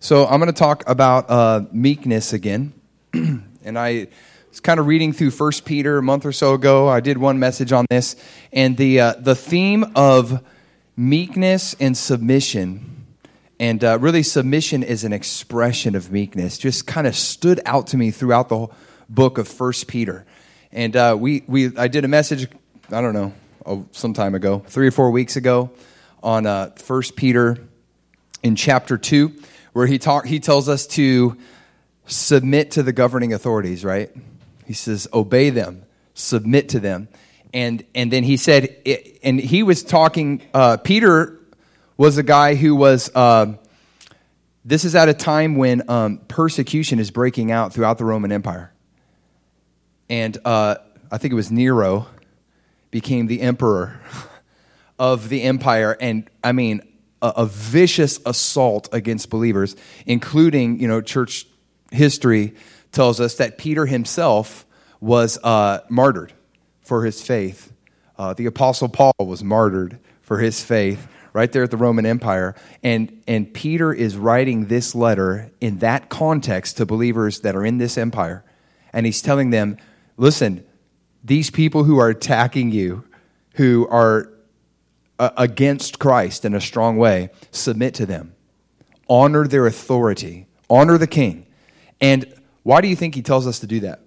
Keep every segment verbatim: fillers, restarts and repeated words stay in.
So I'm going to talk about uh, meekness again. And I was kind of reading through First Peter a month or so ago. I did one message on this. And the uh, the theme of meekness and submission, and uh, really submission is an expression of meekness, just kind of stood out to me throughout the whole book of First Peter. And uh, we, we I did a message, I don't know, oh, some time ago, three or four weeks ago, on uh, First Peter in chapter two, where he talk, he tells us to submit to the governing authorities, right? He says, obey them, submit to them. And and then he said, it, and he was talking, uh, Peter was a guy who was, uh, this is at a time when um, persecution is breaking out throughout the Roman Empire. And uh, I think it was Nero became the emperor of the empire. And I mean, a, a vicious assault against believers, including, you know, church history tells us that Peter himself was uh, martyred for his faith. Uh, the Apostle Paul was martyred for his faith right there at the Roman Empire. And, and Peter is writing this letter in that context to believers that are in this empire. And he's telling them, listen, these people who are attacking you, who are uh, against Christ in a strong way, submit to them. Honor their authority. Honor the king. And why do you think he tells us to do that?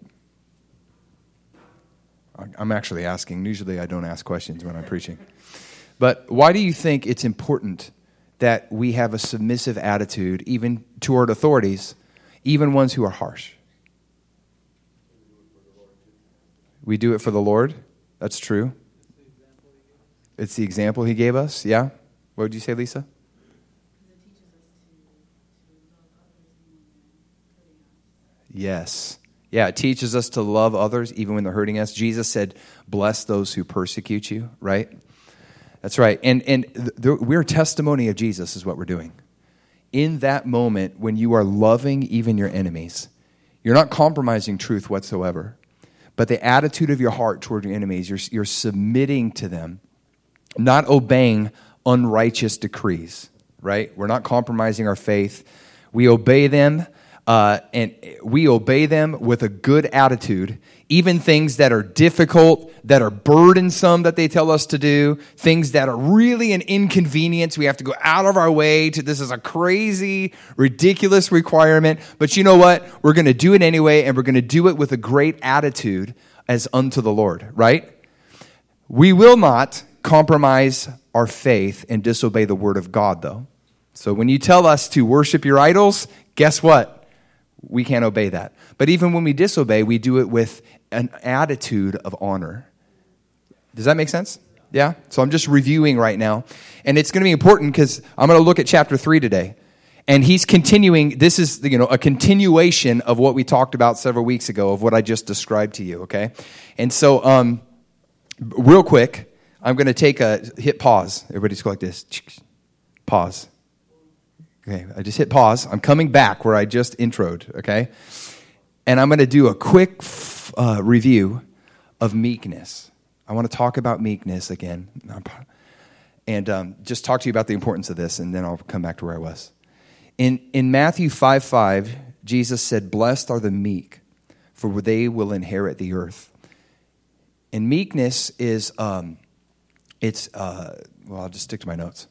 I'm actually asking. Usually I don't ask questions when I'm preaching. But why do you think it's important that we have a submissive attitude even toward authorities, even ones who are harsh? We do it for the Lord. That's true. It's the example he gave us. Yeah? What would you say, Lisa? Yes. Yeah, it teaches us to love others even when they're hurting us. Jesus said, bless those who persecute you, right? That's right. And and th- we're a testimony of Jesus is what we're doing. In that moment when you are loving even your enemies, you're not compromising truth whatsoever. But the attitude of your heart toward your enemies, you're, you're submitting to them, not obeying unrighteous decrees, right? We're not compromising our faith. We obey them. Uh, and we obey them with a good attitude, even things that are difficult, that are burdensome that they tell us to do, things that are really an inconvenience. We have to go out of our way to, this is a crazy, ridiculous requirement. But you know what? We're going to do it anyway, and we're going to do it with a great attitude as unto the Lord, right? We will not compromise our faith and disobey the word of God, though. So when you tell us to worship your idols, guess what? We can't obey that. But even when we disobey, we do it with an attitude of honor. Does that make sense? Yeah? So I'm just reviewing right now. And it's going to be important because I'm going to look at chapter three today. And he's continuing. This is, you know, a continuation of what we talked about several weeks ago, of what I just described to you, okay? And so, um, real quick, I'm going to take a, hit pause. Everybody's go like this. Pause. Okay, I just hit pause. I'm coming back where I just introed, okay? And I'm going to do a quick uh, review of meekness. I want to talk about meekness again. And um, just talk to you about the importance of this, and then I'll come back to where I was. In in Matthew five five, Jesus said, blessed are the meek, for they will inherit the earth. And meekness is, um, it's, uh, well, I'll just stick to my notes.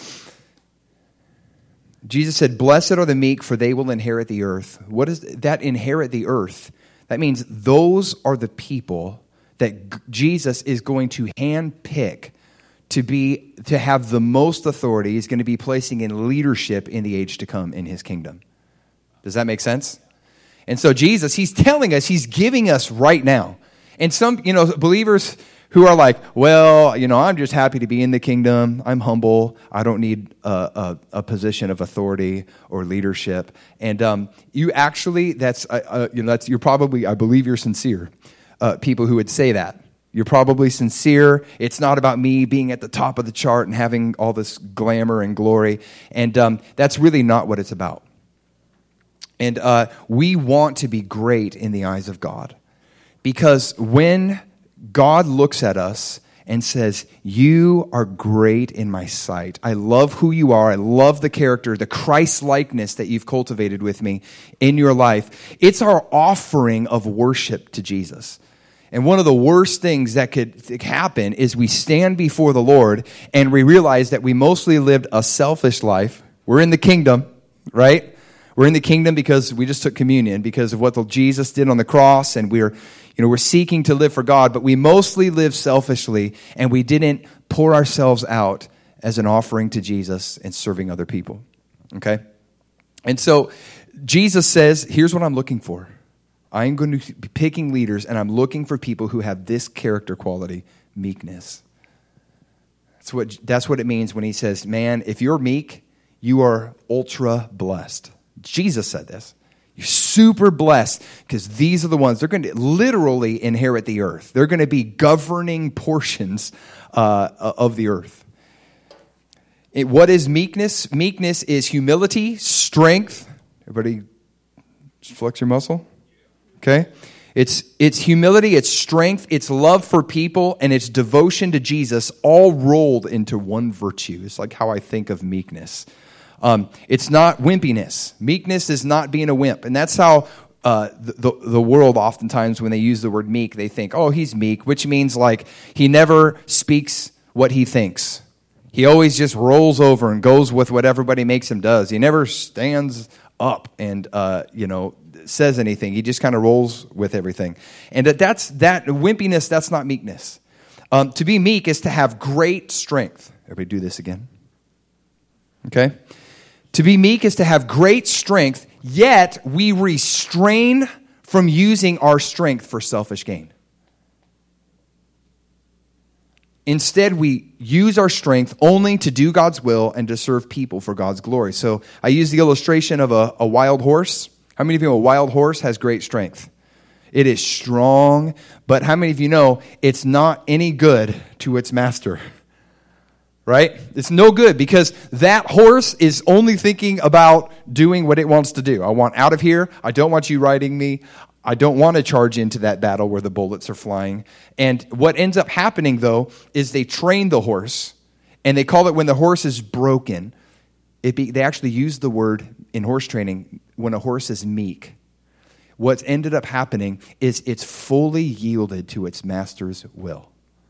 Jesus said, blessed are the meek, for they will inherit the earth. What does that inherit the earth? That means those are the people that G- Jesus is going to handpick to be to have the most authority. He's going to be placing in leadership in the age to come in his kingdom. Does that make sense? And so Jesus, he's telling us, he's giving us right now. And some, you know, believers who are like, well, you know, I'm just happy to be in the kingdom. I'm humble. I don't need a, a, a position of authority or leadership. And um, you actually, that's, uh, uh, you know, that's you're probably, I believe you're sincere. Uh, people who would say that. You're probably sincere. It's not about me being at the top of the chart and having all this glamour and glory. And um, that's really not what it's about. And uh, we want to be great in the eyes of God. Because when God looks at us and says, you are great in my sight. I love who you are. I love the character, the Christ-likeness that you've cultivated with me in your life. It's our offering of worship to Jesus. And one of the worst things that could happen is we stand before the Lord and we realize that we mostly lived a selfish life. We're in the kingdom, right? We're in the kingdom because we just took communion, because of what the, Jesus did on the cross, and we're, you know, we're seeking to live for God, but we mostly live selfishly, and we didn't pour ourselves out as an offering to Jesus and serving other people, okay? And so Jesus says, here's what I'm looking for. I'm going to be picking leaders, and I'm looking for people who have this character quality, meekness. That's what, that's what it means when he says, man, if you're meek, you are ultra blessed. Jesus said this. You're super blessed because these are the ones, they're going to literally inherit the earth. They're going to be governing portions uh, of the earth. It, what is meekness? Meekness is humility, strength. Everybody just flex your muscle. Okay? It's, it's humility, it's strength, it's love for people, and it's devotion to Jesus, all rolled into one virtue. It's like how I think of meekness. Um, it's not wimpiness. Meekness is not being a wimp. And that's how uh, the, the world oftentimes, when they use the word meek, they think, oh, he's meek, which means like he never speaks what he thinks. He always just rolls over and goes with what everybody makes him does. He never stands up and, uh, you know, says anything. He just kind of rolls with everything. And that that's that wimpiness, that's not meekness. Um, to be meek is to have great strength. Everybody do this again. Okay? To be meek is to have great strength, yet we restrain from using our strength for selfish gain. Instead, we use our strength only to do God's will and to serve people for God's glory. So I use the illustration of a, a wild horse. How many of you know a wild horse has great strength? It is strong, but how many of you know it's not any good to its master? Right? It's no good because that horse is only thinking about doing what it wants to do. I want out of here. I don't want you riding me. I don't want to charge into that battle where the bullets are flying. And what ends up happening, though, is they train the horse, and they call it when the horse is broken. It be, they actually use the word in horse training when a horse is meek. What's ended up happening is it's fully yielded to its master's will.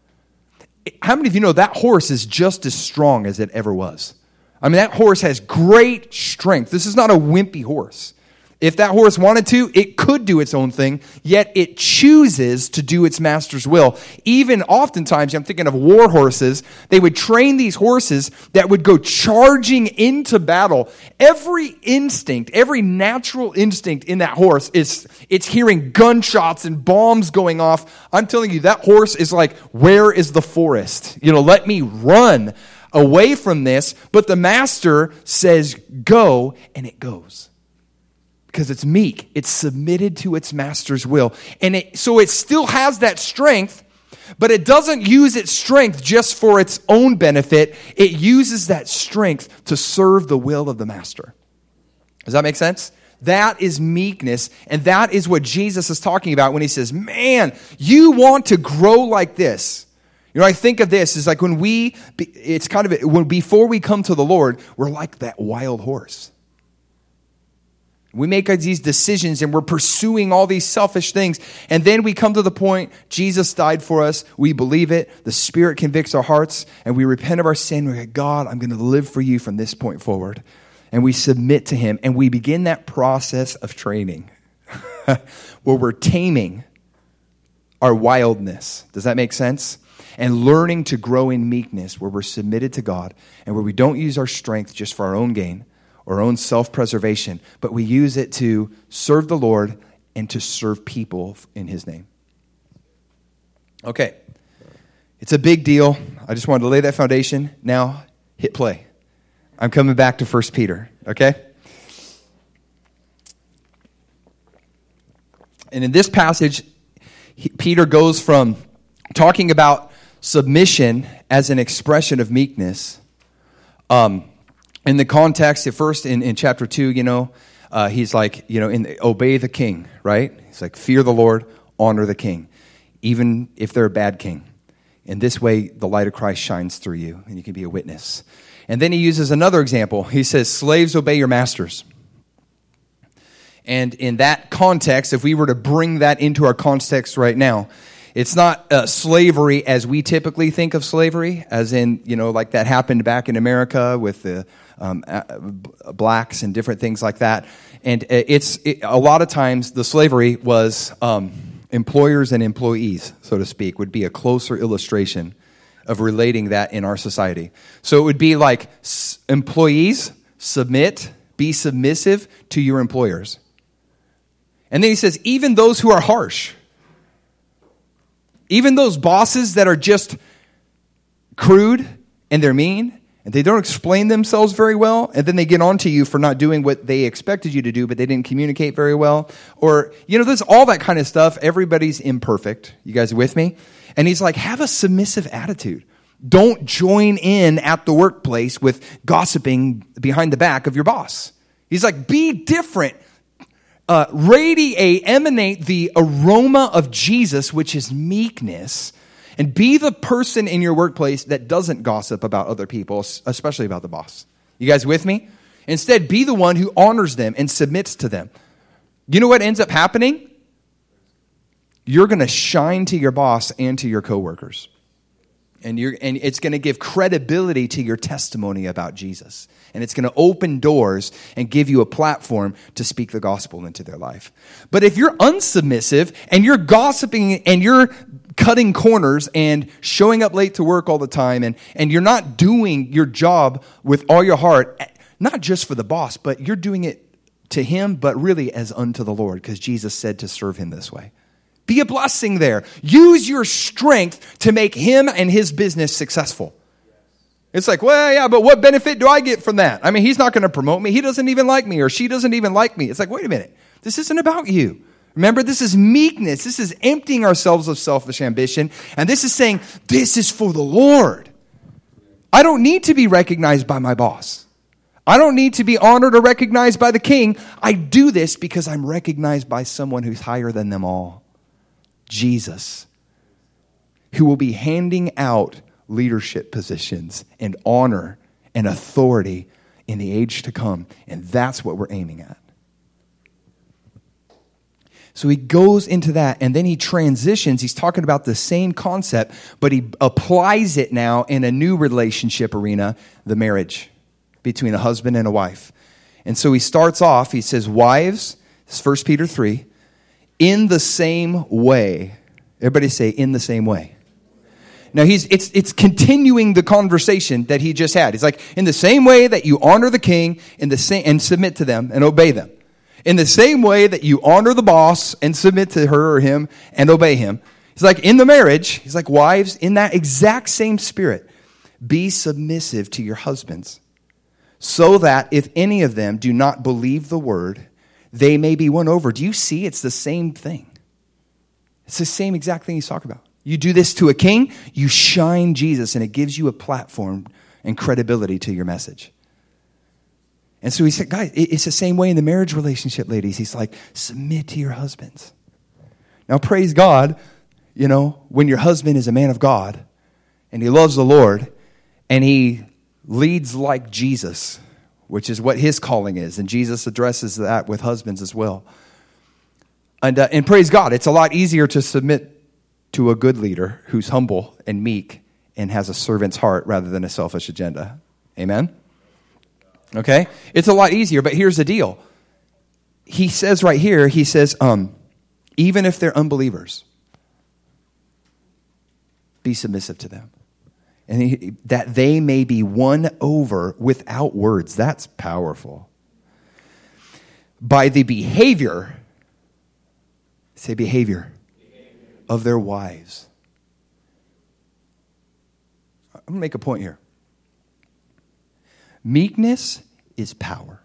How many of you know that horse is just as strong as it ever was? I mean, that horse has great strength. This is not a wimpy horse. If that horse wanted to, it could do its own thing, yet it chooses to do its master's will. Even oftentimes, I'm thinking of war horses, they would train these horses that would go charging into battle. Every instinct, every natural instinct in that horse is it's hearing gunshots and bombs going off. I'm telling you, that horse is like, where is the forest? You know, let me run away from this. But the master says, go, and it goes. Because it's meek. It's submitted to its master's will. And it, so it still has that strength, but it doesn't use its strength just for its own benefit. It uses that strength to serve the will of the master. Does that make sense? That is meekness, and that is what Jesus is talking about when he says, man, you want to grow like this. You know, I think of this is like when we, it's kind of, when before we come to the Lord, we're like that wild horse. We make these decisions and we're pursuing all these selfish things. And then we come to the point, Jesus died for us. We believe it. The Spirit convicts our hearts and we repent of our sin. We're like, God, I'm going to live for you from this point forward. And we submit to him. And we begin that process of training where we're taming our wildness. Does that make sense? And learning to grow in meekness where we're submitted to God and where we don't use our strength just for our own gain, our own self-preservation, but we use it to serve the Lord and to serve people in his name. Okay. It's a big deal. I just wanted to lay that foundation. Now, hit play. I'm coming back to First Peter, okay? And in this passage, he, Peter goes from talking about submission as an expression of meekness, um, in the context, at first in, in chapter two, you know, uh, he's like, you know, in the, obey the king, right? He's like, fear the Lord, honor the king, even if they're a bad king. In this way, the light of Christ shines through you, and you can be a witness. And then he uses another example. He says, slaves, obey your masters. And in that context, if we were to bring that into our context right now, it's not uh, slavery as we typically think of slavery, as in, you know, like that happened back in America with the um, uh, blacks and different things like that. And it's it, a lot of times the slavery was um, employers and employees, so to speak, would be a closer illustration of relating that in our society. So it would be like s- employees submit, be submissive to your employers. And then he says, even those who are harsh, even those bosses that are just crude and they're mean and they don't explain themselves very well, and then they get on to you for not doing what they expected you to do, but they didn't communicate very well. Or, you know, there's all that kind of stuff. Everybody's imperfect. You guys with me? And he's like, have a submissive attitude. Don't join in at the workplace with gossiping behind the back of your boss. He's like, be different. Uh, radiate, emanate the aroma of Jesus, which is meekness, and be the person in your workplace that doesn't gossip about other people, especially about the boss. You guys with me? Instead, be the one who honors them and submits to them. You know what ends up happening? You're going to shine to your boss and to your coworkers. And you're, and it's going to give credibility to your testimony about Jesus. And it's going to open doors and give you a platform to speak the gospel into their life. But if you're unsubmissive and you're gossiping and you're cutting corners and showing up late to work all the time, and, and you're not doing your job with all your heart, not just for the boss, but you're doing it to him, but really as unto the Lord, because Jesus said to serve him this way. Be a blessing there. Use your strength to make him and his business successful. It's like, well, yeah, but what benefit do I get from that? I mean, he's not going to promote me. He doesn't even like me, or she doesn't even like me. It's like, wait a minute. This isn't about you. Remember, this is meekness. This is emptying ourselves of selfish ambition. And this is saying, this is for the Lord. I don't need to be recognized by my boss. I don't need to be honored or recognized by the king. I do this because I'm recognized by someone who's higher than them all. Jesus, who will be handing out leadership positions and honor and authority in the age to come. And that's what we're aiming at. So he goes into that, and then he transitions. He's talking about the same concept, but he applies it now in a new relationship arena, the marriage between a husband and a wife. And so he starts off, he says, wives, this is First Peter three, in the same way. Everybody say, in the same way. Now, he's it's it's continuing the conversation that he just had. He's like, in the same way that you honor the king in the same, and submit to them and obey them. In the same way that you honor the boss and submit to her or him and obey him. He's like, in the marriage, he's like, wives, in that exact same spirit, be submissive to your husbands, so that if any of them do not believe the word, they may be won over. Do you see? It's the same thing. It's the same exact thing he's talking about. You do this to a king, you shine Jesus, and it gives you a platform and credibility to your message. And so he said, guys, it's the same way in the marriage relationship, ladies. He's like, submit to your husbands. Now, praise God, you know, when your husband is a man of God, and he loves the Lord, and he leads like Jesus, which is what his calling is. And Jesus addresses that with husbands as well. And, uh, and praise God, it's a lot easier to submit to a good leader who's humble and meek and has a servant's heart rather than a selfish agenda. Amen? Okay? It's a lot easier, but here's the deal. He says right here, he says, um, even if they're unbelievers, be submissive to them. And he, that they may be won over without words. That's powerful. By the behavior, say behavior, behavior. of their wives. I'm going to make a point here. Meekness is power.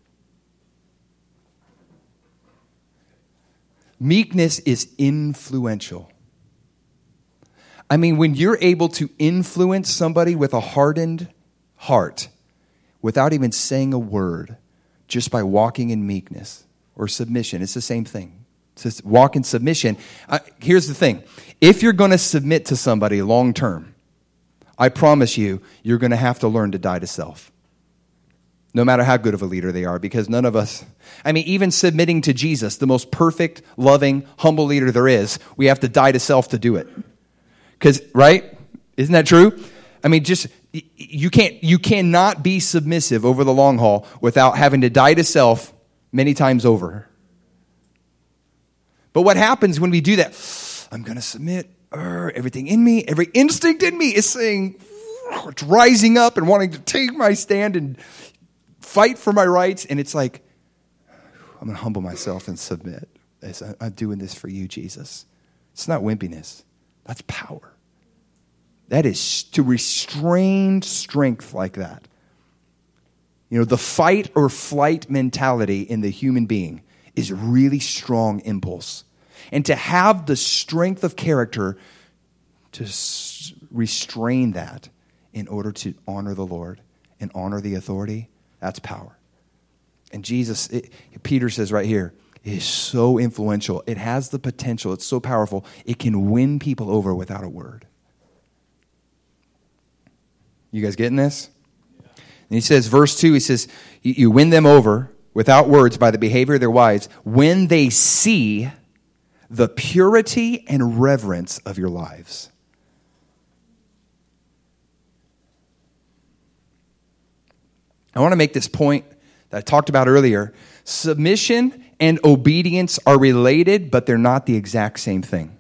Meekness is influential. I mean, when you're able to influence somebody with a hardened heart without even saying a word, just by walking in meekness or submission, it's the same thing. to walk in submission. Uh, here's the thing. If you're going to submit to somebody long term, I promise you, you're going to have to learn to die to self. No matter how good of a leader they are, because none of us, I mean, even submitting to Jesus, the most perfect, loving, humble leader there is, we have to die to self to do it. Because, right? Isn't that true? I mean, just, you can't, you cannot be submissive over the long haul without having to die to self many times over. But what happens when we do that? I'm going to submit. Uh, everything in me, every instinct in me is saying, it's rising up and wanting to take my stand and fight for my rights. And it's like, I'm going to humble myself and submit. I'm doing this for you, Jesus. It's not wimpiness. That's power. That is to restrain strength like that. You know, the fight or flight mentality in the human being is a really strong impulse. And to have the strength of character to s- restrain that in order to honor the Lord and honor the authority, that's power. And Jesus, it, Peter says right here, is so influential. It has the potential. It's so powerful. It can win people over without a word. You guys getting this? Yeah. And he says, verse two, he says, you win them over without words by the behavior of their wives when they see the purity and reverence of your lives. I want to make this point that I talked about earlier. Submission and obedience are related, but they're not the exact same thing.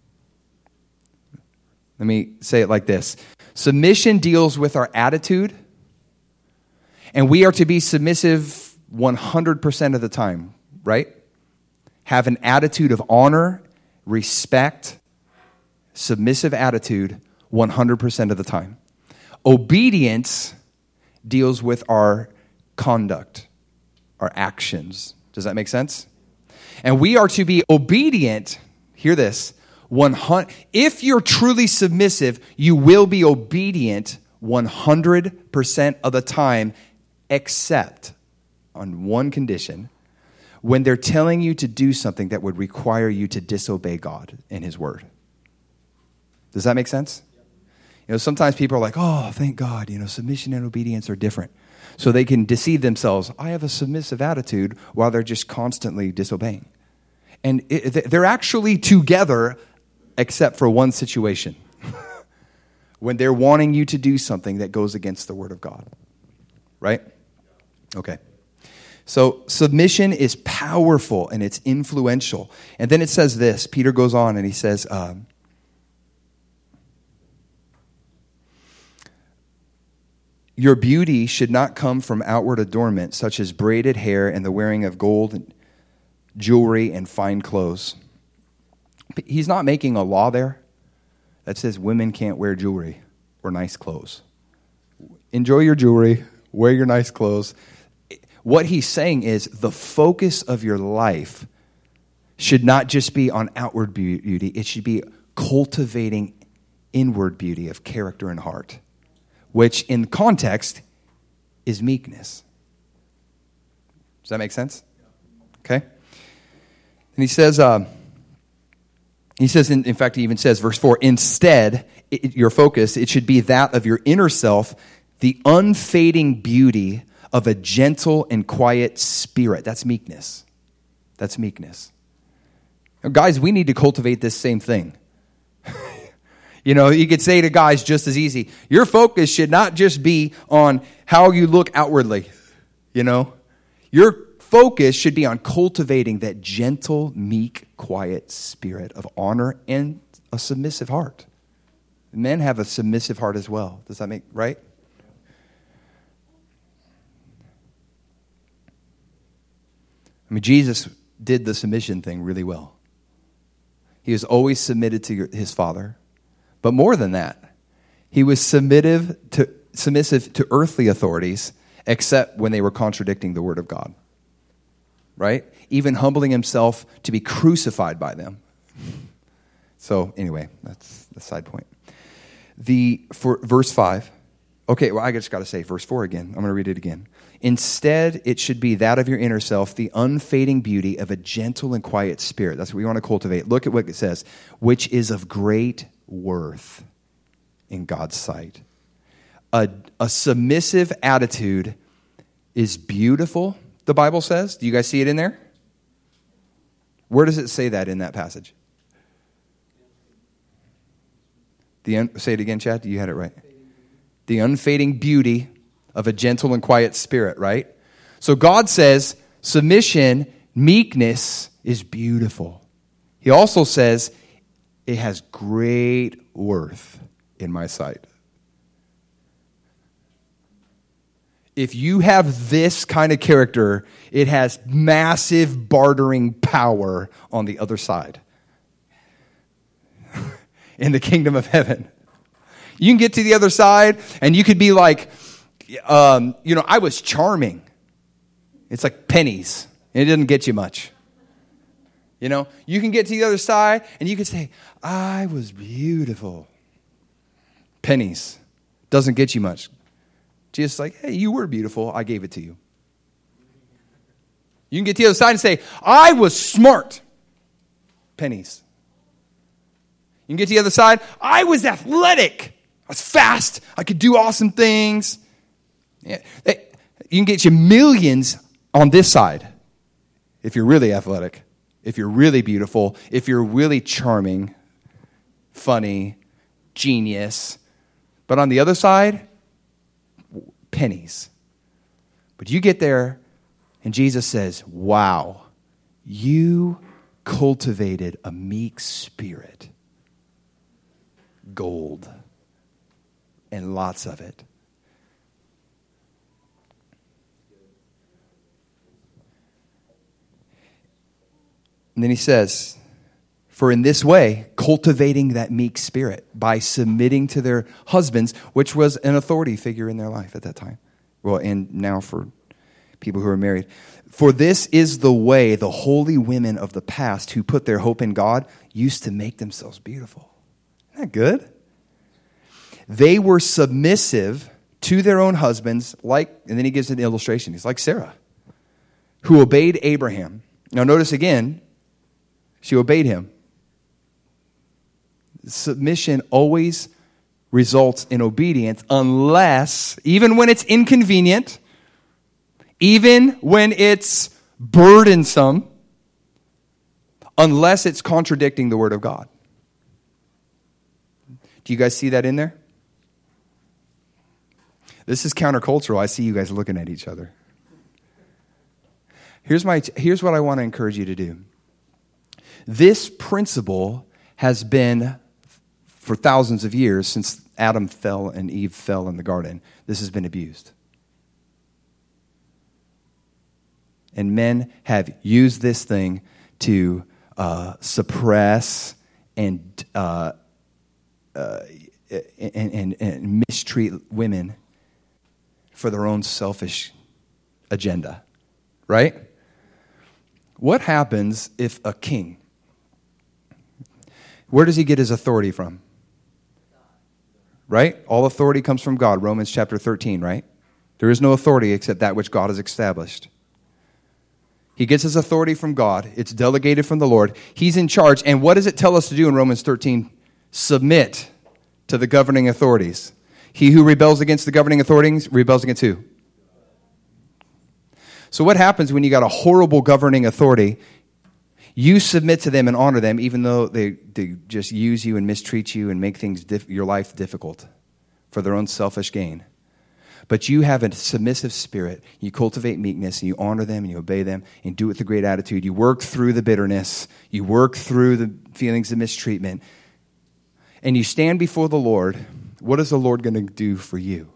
Let me say it like this. Submission deals with our attitude, and we are to be submissive one hundred percent of the time, right? Have an attitude of honor, respect, submissive attitude one hundred percent of the time. Obedience deals with our conduct, our actions. Does that make sense? And we are to be obedient, hear this, one hundred if you're truly submissive, you will be obedient one hundred percent of the time, except on one condition. When they're telling you to do something that would require you to disobey God and His Word. Does that make sense? You know, sometimes people are like, oh, thank God, you know, submission and obedience are different. So they can deceive themselves. I have a submissive attitude while they're just constantly disobeying. And it, they're actually together except for one situation. When they're wanting you to do something that goes against the Word of God. Right? Okay. So submission is powerful and it's influential. And then it says this. Peter goes on and he says, um, your beauty should not come from outward adornment, such as braided hair and the wearing of gold, and jewelry, and fine clothes. He's not making a law there that says women can't wear jewelry or nice clothes. Enjoy your jewelry, wear your nice clothes. What he's saying is the focus of your life should not just be on outward beauty. It should be cultivating inward beauty of character and heart, which in context is meekness. Does that make sense? Okay. And he says, uh, he says, in, in fact, he even says, verse four, instead, it, your focus, it should be that of your inner self, the unfading beauty of a gentle and quiet spirit. That's meekness. That's meekness. Now, guys, we need to cultivate this same thing. You know, you could say to guys just as easy, your focus should not just be on how you look outwardly. You know, your focus should be on cultivating that gentle, meek, quiet spirit of honor and a submissive heart. Men have a submissive heart as well. Does that make right? I mean, Jesus did the submission thing really well. He was always submitted to his Father. But more than that, he was submissive to, submissive to earthly authorities, except when they were contradicting the Word of God. Right? Even humbling himself to be crucified by them. So anyway, that's the side point. The for verse five. Okay, well, I just got to say verse four again. I'm going to read it again. Instead, it should be that of your inner self, the unfading beauty of a gentle and quiet spirit. That's what we want to cultivate. Look at what it says, which is of great worth in God's sight. A, a submissive attitude is beautiful, the Bible says. Do you guys see it in there? Where does it say that in that passage? The un- say it again, Chad. You had it right. The unfading beauty of a gentle and quiet spirit, right? So God says submission, meekness is beautiful. He also says it has great worth in my sight. If you have this kind of character, it has massive bartering power on the other side. In the kingdom of heaven. You can get to the other side and you could be like, um, you know, I was charming. It's like pennies. It didn't get you much. You know, you can get to the other side and you can say, I was beautiful. Pennies. Doesn't get you much. Just like, hey, you were beautiful. I gave it to you. You can get to the other side and say, I was smart. Pennies. You can get to the other side. I was athletic. I was fast. I could do awesome things. Yeah. You can get you millions on this side if you're really athletic, if you're really beautiful, if you're really charming, funny, genius. But on the other side, pennies. But you get there, and Jesus says, wow, you cultivated a meek spirit. Gold. And lots of it. And then he says, for in this way, cultivating that meek spirit by submitting to their husbands, which was an authority figure in their life at that time. Well, and now for people who are married. For this is the way the holy women of the past who put their hope in God used to make themselves beautiful. Isn't that good? They were submissive to their own husbands, like, and then he gives an illustration. He's like Sarah, who obeyed Abraham. Now notice again, she obeyed him. Submission always results in obedience unless, even when it's inconvenient, even when it's burdensome, unless it's contradicting the Word of God. Do you guys see that in there? This is countercultural. I see you guys looking at each other. Here's my. Here's what I want to encourage you to do. This principle has been, for thousands of years, since Adam fell and Eve fell in the garden, this has been abused. And men have used this thing to uh, suppress and, uh, uh, and, and, and mistreat women for their own selfish agenda, right? What happens if a king, where does he get his authority from? Right? All authority comes from God, Romans chapter thirteen, right? There is no authority except that which God has established. He gets his authority from God. It's delegated from the Lord. He's in charge. And what does it tell us to do in Romans thirteen? Submit to the governing authorities. He who rebels against the governing authorities rebels against who? So what happens when you got a horrible governing authority? You submit to them and honor them, even though they, they just use you and mistreat you and make things diff- your life difficult for their own selfish gain. But you have a submissive spirit. You cultivate meekness, and you honor them, and you obey them, and do it with a great attitude. You work through the bitterness. You work through the feelings of mistreatment. And you stand before the Lord. What is the Lord going to do for you?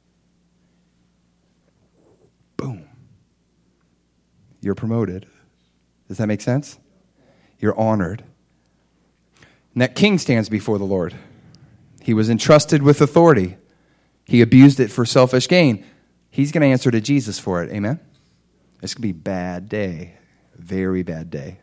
Boom. You're promoted. Does that make sense? You're honored. And that king stands before the Lord. He was entrusted with authority. He abused it for selfish gain. He's going to answer to Jesus for it. Amen? It's going to be a bad day. Very bad day.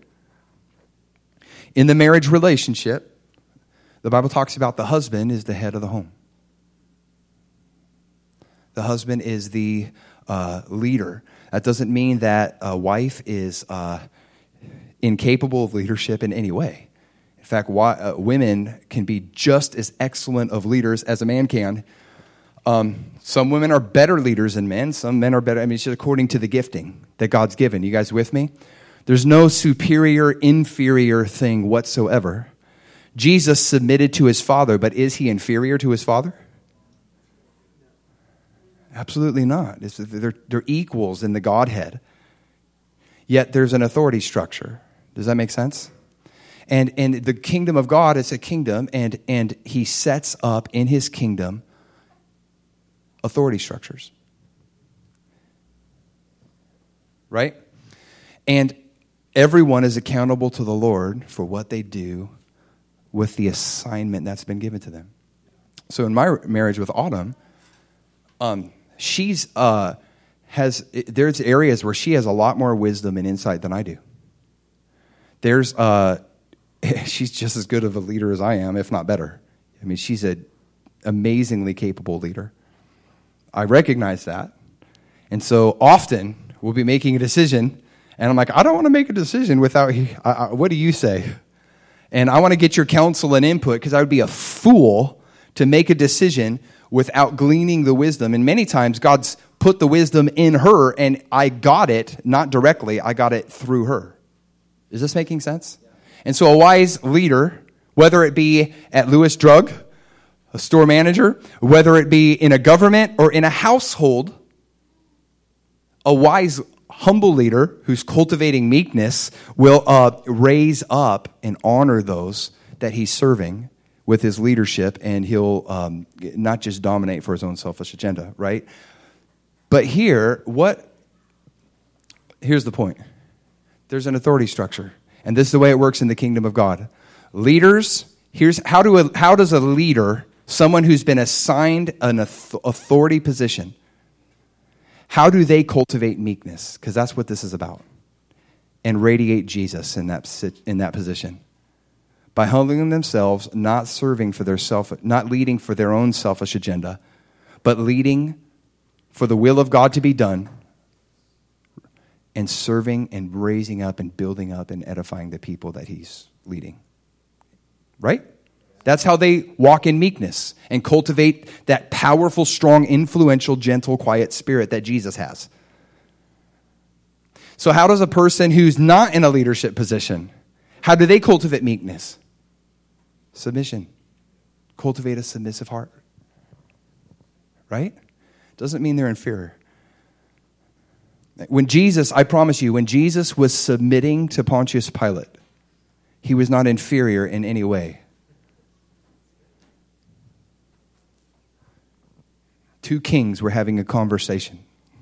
In the marriage relationship, the Bible talks about the husband is the head of the home. The husband is the uh, leader. That doesn't mean that a wife is uh, incapable of leadership in any way. In fact, why, uh, women can be just as excellent of leaders as a man can. Um, some women are better leaders than men. Some men are better. I mean, it's just according to the gifting that God's given. You guys with me? There's no superior, inferior thing whatsoever. Jesus submitted to his Father, but is he inferior to his Father? Absolutely not. It's, they're, they're equals in the Godhead. Yet there's an authority structure. Does that make sense? And and the kingdom of God is a kingdom, and, and he sets up in his kingdom authority structures. Right? And everyone is accountable to the Lord for what they do with the assignment that's been given to them. So in my marriage with Autumn, um, she's uh, has there's areas where she has a lot more wisdom and insight than I do. There's uh, she's just as good of a leader as I am, if not better. I mean, she's an amazingly capable leader. I recognize that, and so often we'll be making a decision, and I'm like, I don't want to make a decision without. I, I, what do you say? And I want to get your counsel and input because I would be a fool to make a decision without gleaning the wisdom. And many times God's put the wisdom in her and I got it, not directly, I got it through her. Is this making sense? Yeah. And so a wise leader, whether it be at Lewis Drug, a store manager, whether it be in a government or in a household, a wise, humble leader who's cultivating meekness will uh, raise up and honor those that he's serving with his leadership, and he'll um, not just dominate for his own selfish agenda, right? But here, what? Here's the point. There's an authority structure, and this is the way it works in the kingdom of God. Leaders, here's how do a, how does a leader, someone who's been assigned an authority position, how do they cultivate meekness? Because that's what this is about, and radiate Jesus in that in that position. By humbling themselves, not serving for their self, not leading for their own selfish agenda, but leading for the will of God to be done, and serving and raising up and building up and edifying the people that he's leading. Right? That's how they walk in meekness and cultivate that powerful, strong, influential, gentle, quiet spirit that Jesus has. So how does a person who's not in a leadership position, how do they cultivate meekness? Submission. Cultivate a submissive heart. Right? Doesn't mean they're inferior. When Jesus, I promise you, when Jesus was submitting to Pontius Pilate, he was not inferior in any way. Two kings were having a conversation.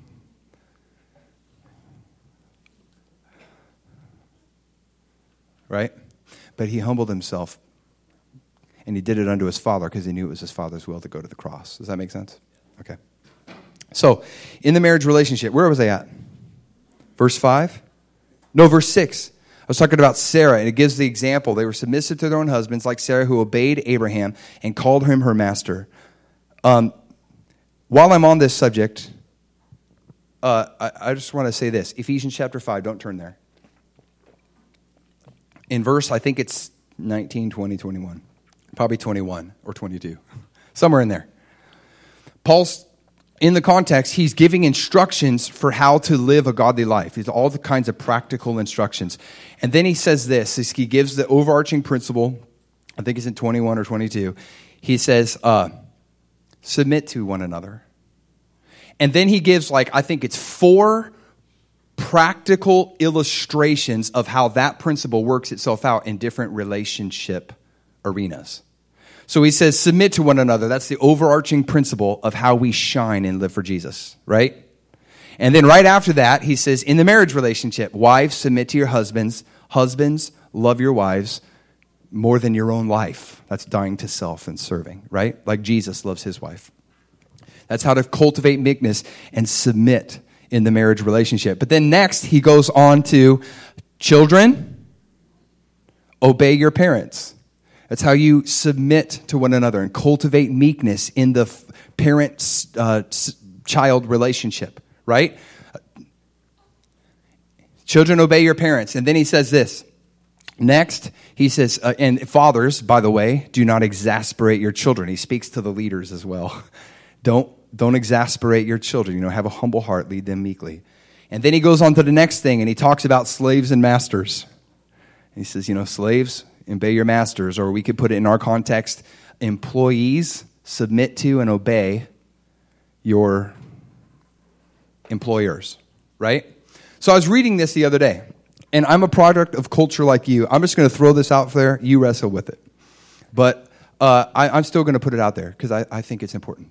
Right? But he humbled himself. And he did it unto his Father because he knew it was his Father's will to go to the cross. Does that make sense? Okay. So, in the marriage relationship, where was I at? Verse five? No, verse six. I was talking about Sarah, and it gives the example. They were submissive to their own husbands, like Sarah, who obeyed Abraham and called him her master. Um, while I'm on this subject, uh, I, I just want to say this. Ephesians chapter five, don't turn there. In verse, I think it's nineteen, twenty, twenty-one. Probably twenty-one or twenty-two. Somewhere in there. Paul's, in the context, he's giving instructions for how to live a godly life. He's all the kinds of practical instructions. And then he says this. He gives the overarching principle. I think it's in twenty-one or twenty-two. He says, uh, submit to one another. And then he gives, like, I think it's four practical illustrations of how that principle works itself out in different relationship arenas. So he says, submit to one another. That's the overarching principle of how we shine and live for Jesus, right? And then right after that, he says, in the marriage relationship, wives, submit to your husbands. Husbands, love your wives more than your own life. That's dying to self and serving, right? Like Jesus loves his wife. That's how to cultivate meekness and submit in the marriage relationship. But then next, he goes on to children, obey your parents. That's how you submit to one another and cultivate meekness in the parent-child relationship, right? Children, obey your parents. And then he says this. Next, he says, uh, and fathers, by the way, do not exasperate your children. He speaks to the leaders as well. Don't, don't exasperate your children. You know, have a humble heart, lead them meekly. And then he goes on to the next thing, and he talks about slaves and masters. He says, you know, slaves, obey your masters, or we could put it in our context, employees, submit to and obey your employers, right? So I was reading this the other day, and I'm a product of culture like you. I'm just going to throw this out there. You wrestle with it. But uh, I, I'm still going to put it out there because I, I think it's important.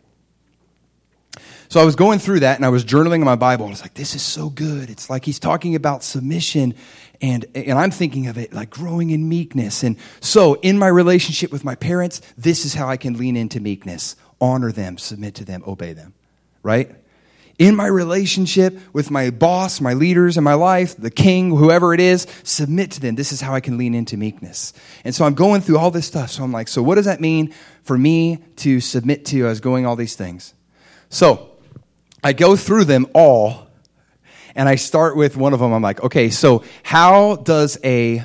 So I was going through that, and I was journaling in my Bible. I was like, this is so good. It's like he's talking about submission, and, and I'm thinking of it like growing in meekness. And so in my relationship with my parents, this is how I can lean into meekness. Honor them, submit to them, obey them, right? In my relationship with my boss, my leaders in my life, the king, whoever it is, submit to them. This is how I can lean into meekness. And so I'm going through all this stuff. So I'm like, so what does that mean for me to submit to? I was going all these things. So I go through them all, and I start with one of them. I'm like, okay, so how does a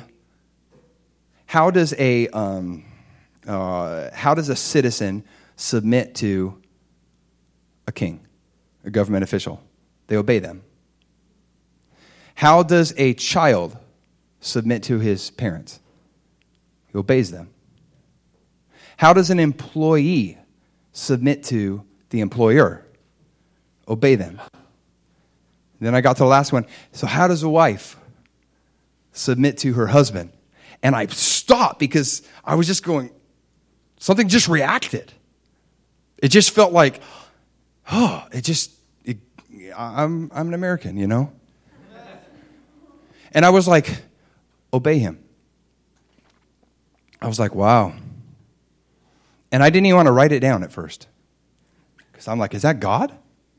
how does a um, uh, how does a citizen submit to a king, a government official? They obey them. How does a child submit to his parents? He obeys them. How does an employee submit to the employer? Obey them. Then I got to the last one. So how does a wife submit to her husband? And I stopped because I was just going, something just reacted. It just felt like, oh, it just, it, I'm, I'm an American, you know? And I was like, obey him. I was like, wow. And I didn't even want to write it down at first. Because I'm like, is that God?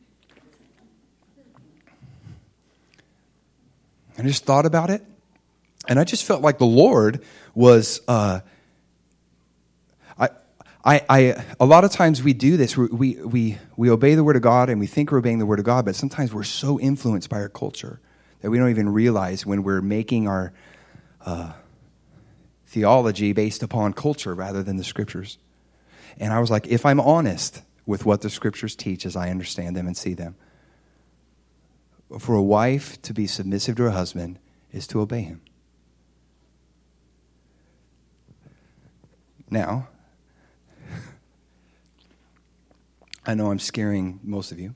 And I just thought about it, and I just felt like the Lord was. Uh, I, I, I. A lot of times we do this. We, we, we obey the Word of God, and we think we're obeying the Word of God, but sometimes we're so influenced by our culture that we don't even realize when we're making our uh, theology based upon culture rather than the Scriptures. And I was like, if I'm honest with what the Scriptures teach as I understand them and see them, for a wife to be submissive to her husband is to obey him. Now, I know I'm scaring most of you.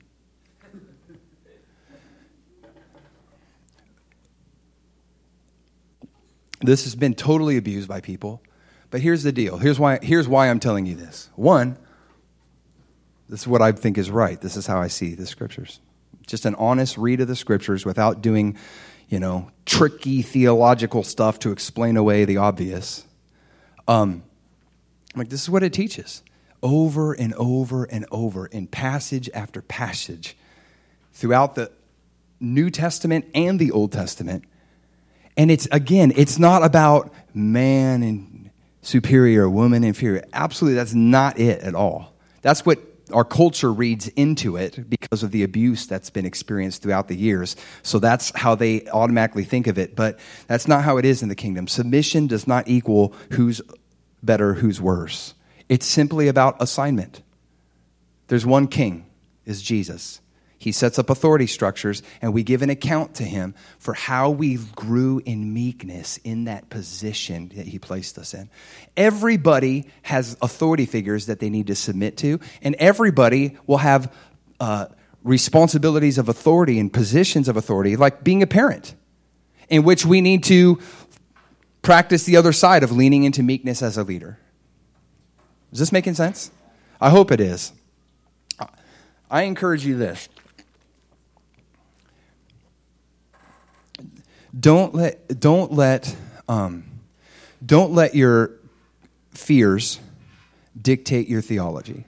This has been totally abused by people, but here's the deal. Here's why, here's why I'm telling you this. One, this is what I think is right. This is how I see the Scriptures. Just an honest read of the Scriptures without doing, you know, tricky theological stuff to explain away the obvious. Um, like, this is what it teaches. Over and over and over in passage after passage throughout the New Testament and the Old Testament. And it's, again, it's not about man and superior, woman inferior. Absolutely, that's not it at all. That's what our culture reads into it because of the abuse that's been experienced throughout the years. So that's how they automatically think of it. But that's not how it is in the kingdom. Submission does not equal who's better, who's worse. It's simply about assignment. There's one king, is Jesus. He sets up authority structures, and we give an account to him for how we grew in meekness in that position that he placed us in. Everybody has authority figures that they need to submit to, and everybody will have uh, responsibilities of authority and positions of authority, like being a parent, in which we need to practice the other side of leaning into meekness as a leader. Is this making sense? I hope it is. I encourage you this. Don't let don't let um, don't let your fears dictate your theology.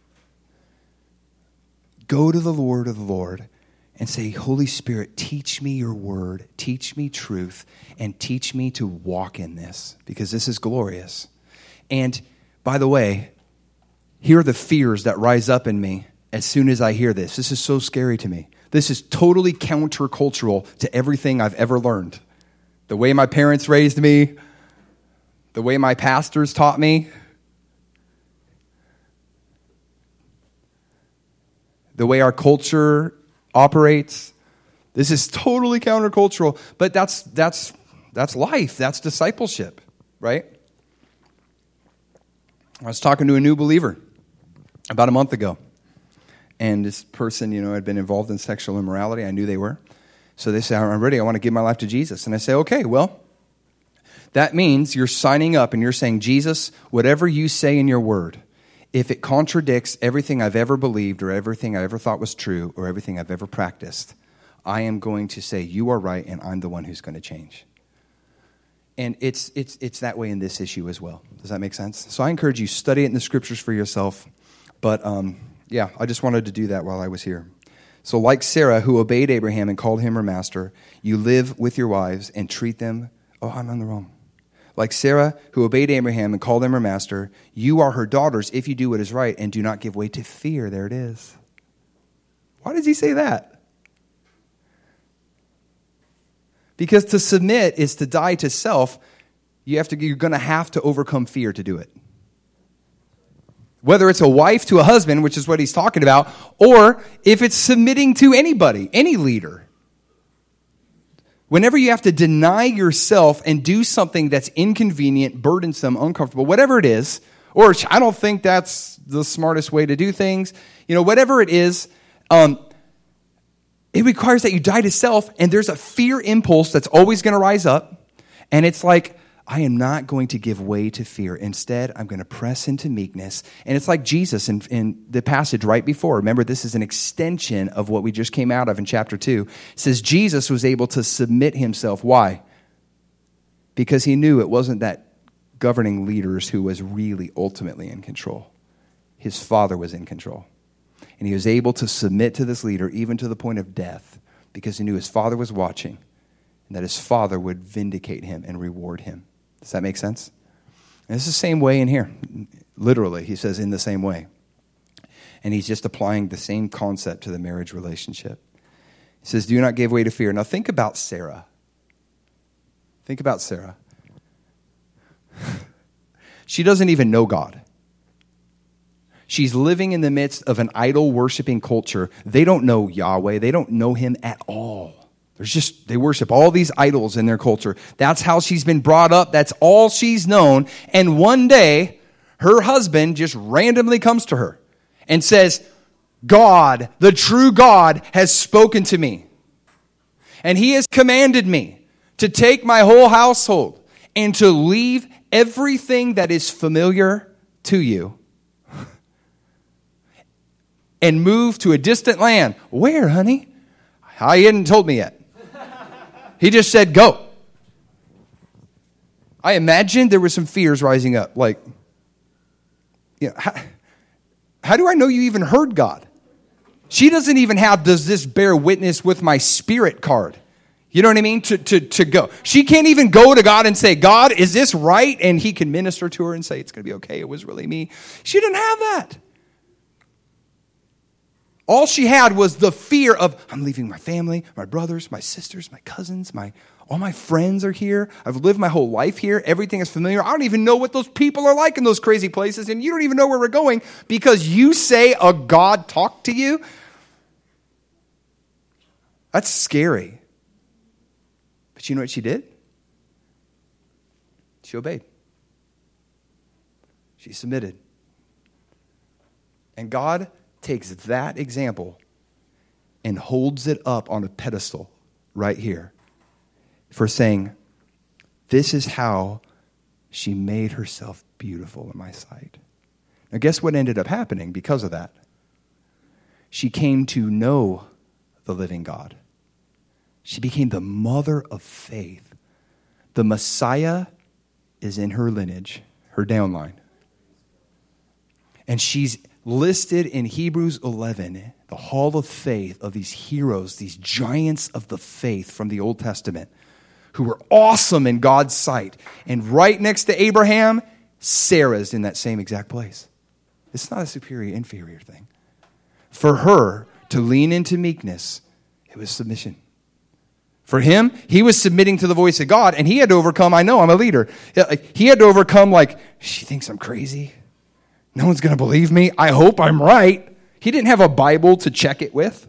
Go to the Lord of the Lord and say, Holy Spirit, teach me your word, teach me truth, and teach me to walk in this, because this is glorious. And by the way, here are the fears that rise up in me as soon as I hear this. This is so scary to me. This is totally countercultural to everything I've ever learned. The way my parents raised me, the way my pastors taught me, the way our culture operates. This is totally countercultural, but that's that's that's life. That's discipleship, right? I was talking to a new believer about a month ago, and this person, you know, had been involved in sexual immorality. I knew they were. So they say, I'm ready. I want to give my life to Jesus. And I say, okay, well, that means you're signing up and you're saying, Jesus, whatever you say in your word, if it contradicts everything I've ever believed or everything I ever thought was true or everything I've ever practiced, I am going to say you are right and I'm the one who's going to change. And it's it's it's that way in this issue as well. Does that make sense? So I encourage you, study it in the scriptures for yourself. But um, yeah, I just wanted to do that while I was here. So like Sarah, who obeyed Abraham and called him her master, you live with your wives and treat them. Oh, I'm on the wrong. Like Sarah, who obeyed Abraham and called him her master, you are her daughters if you do what is right and do not give way to fear. There it is. Why does he say that? Because to submit is to die to self. You have to, you're going to have to overcome fear to do it. Whether it's a wife to a husband, which is what he's talking about, or if it's submitting to anybody, any leader. Whenever you have to deny yourself and do something that's inconvenient, burdensome, uncomfortable, whatever it is, or I don't think that's the smartest way to do things, you know, whatever it is, um, it requires that you die to self, and there's a fear impulse that's always going to rise up, and it's like, I am not going to give way to fear. Instead, I'm going to press into meekness. And it's like Jesus in, in the passage right before. Remember, this is an extension of what we just came out of in chapter two. It says Jesus was able to submit himself. Why? Because he knew it wasn't that governing leaders who was really ultimately in control. His Father was in control. And he was able to submit to this leader even to the point of death because he knew his Father was watching and that his Father would vindicate him and reward him. Does that make sense? And it's the same way in here. Literally, he says in the same way. And he's just applying the same concept to the marriage relationship. He says, do not give way to fear. Now think about Sarah. Think about Sarah. She doesn't even know God. She's living in the midst of an idol-worshiping culture. They don't know Yahweh. They don't know him at all. There's just, they worship all these idols in their culture. That's how she's been brought up. That's all she's known. And one day, her husband just randomly comes to her and says, God, the true God, has spoken to me. And he has commanded me to take my whole household and to leave everything that is familiar to you and move to a distant land. Where, honey? He hadn't told me yet. He just said, go. I imagined there were some fears rising up. Like, you know, how, how do I know you even heard God? She doesn't even have, does this bear witness with my spirit card? You know what I mean? To, to, to go. She can't even go to God and say, God, is this right? And he can minister to her and say, it's going to be okay. It was really me. She didn't have that. All she had was the fear of, I'm leaving my family, my brothers, my sisters, my cousins, my all my friends are here. I've lived my whole life here. Everything is familiar. I don't even know what those people are like in those crazy places, and you don't even know where we're going because you say a God talked to you. That's scary. But you know what she did? She obeyed. She submitted. And God takes that example and holds it up on a pedestal right here for saying, this is how she made herself beautiful in my sight. Now guess what ended up happening because of that? She came to know the living God. She became the mother of faith. The Messiah is in her lineage, her downline. And she's listed in Hebrews eleven, the hall of faith of these heroes, these giants of the faith from the Old Testament, who were awesome in God's sight. And right next to Abraham, Sarah's in that same exact place. It's not a superior, inferior thing. For her to lean into meekness It was submission. For him, he was submitting to the voice of God, and he had to overcome, I know, I'm a leader. He had to overcome, like, she thinks I'm crazy. No one's going to believe me. I hope I'm right. He didn't have a Bible to check it with.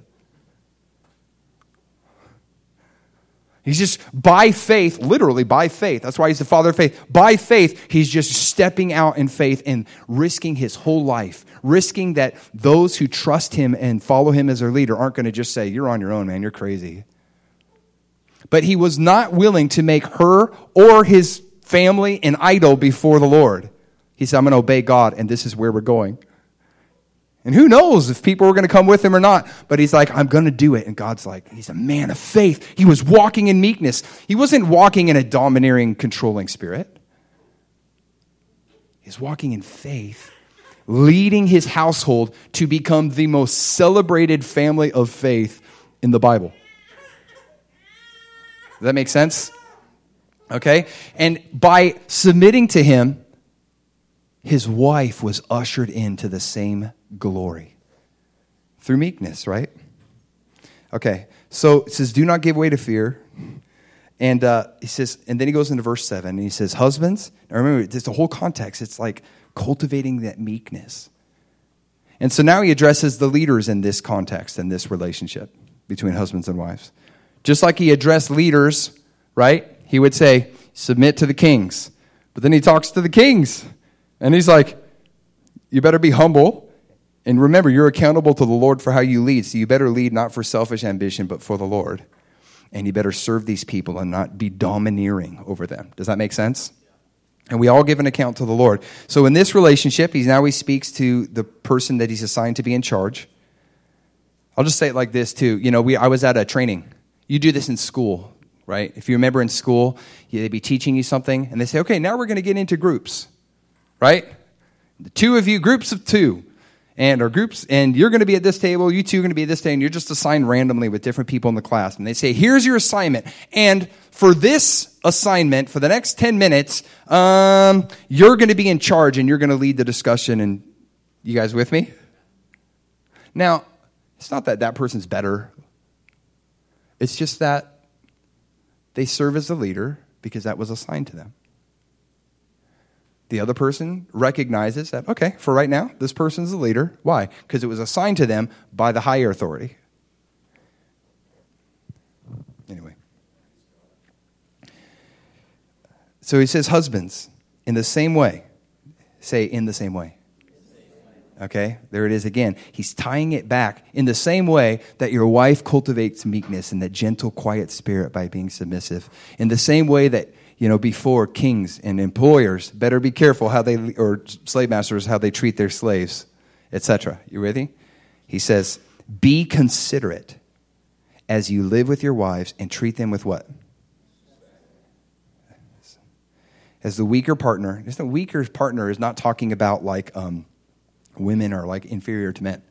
He's just, by faith, literally by faith. That's why he's the father of faith. By faith, he's just stepping out in faith and risking his whole life. Risking that those who trust him and follow him as their leader aren't going to just say, you're on your own, man, you're crazy. But he was not willing to make her or his family an idol before the Lord. He said, I'm going to obey God, and this is where we're going. And who knows if people were going to come with him or not. But he's like, I'm going to do it. And God's like, he's a man of faith. He was walking in meekness. He wasn't walking in a domineering, controlling spirit. He's walking in faith, leading his household to become the most celebrated family of faith in the Bible. Does that make sense? Okay? And by submitting to him, his wife was ushered into the same glory through meekness, right? Okay, so it says, do not give way to fear. And uh, he says, and then he goes into verse seven, and he says, husbands, now remember, there's the whole context. It's like cultivating that meekness. And so now he addresses the leaders in this context, in this relationship between husbands and wives. Just like he addressed leaders, right? He would say, submit to the kings. But then he talks to the kings. And he's like, you better be humble. And remember, you're accountable to the Lord for how you lead. So you better lead not for selfish ambition, but for the Lord. And you better serve these people and not be domineering over them. Does that make sense? And we all give an account to the Lord. So in this relationship, he's now he speaks to the person that he's assigned to be in charge. I'll just say it like this too. You know, we I was at a training. You do this in school, right? If you remember in school, they'd be teaching you something, and they say, okay, now we're going to get into groups. Right? The two of you, groups of two, and or groups, and you're going to be at this table, you two are going to be at this table, and you're just assigned randomly with different people in the class. And they say, here's your assignment. And for this assignment, for the next ten minutes, um, you're going to be in charge, and you're going to lead the discussion. And you guys with me? Now, it's not that that person's better. It's just that they serve as the leader because that was assigned to them. The other person recognizes that, okay, for right now, this person's the leader. Why? Because it was assigned to them by the higher authority. Anyway. So he says, husbands, in the same way. Say, in the same way. Okay, there it is again. He's tying it back in the same way that your wife cultivates meekness and that gentle, quiet spirit by being submissive. In the same way that, you know, before kings and employers better be careful how they, or slave masters, how they treat their slaves, et cetera. You ready? He says, be considerate as you live with your wives and treat them with what? As the weaker partner. Just the weaker partner is not talking about like um, women are like inferior to men.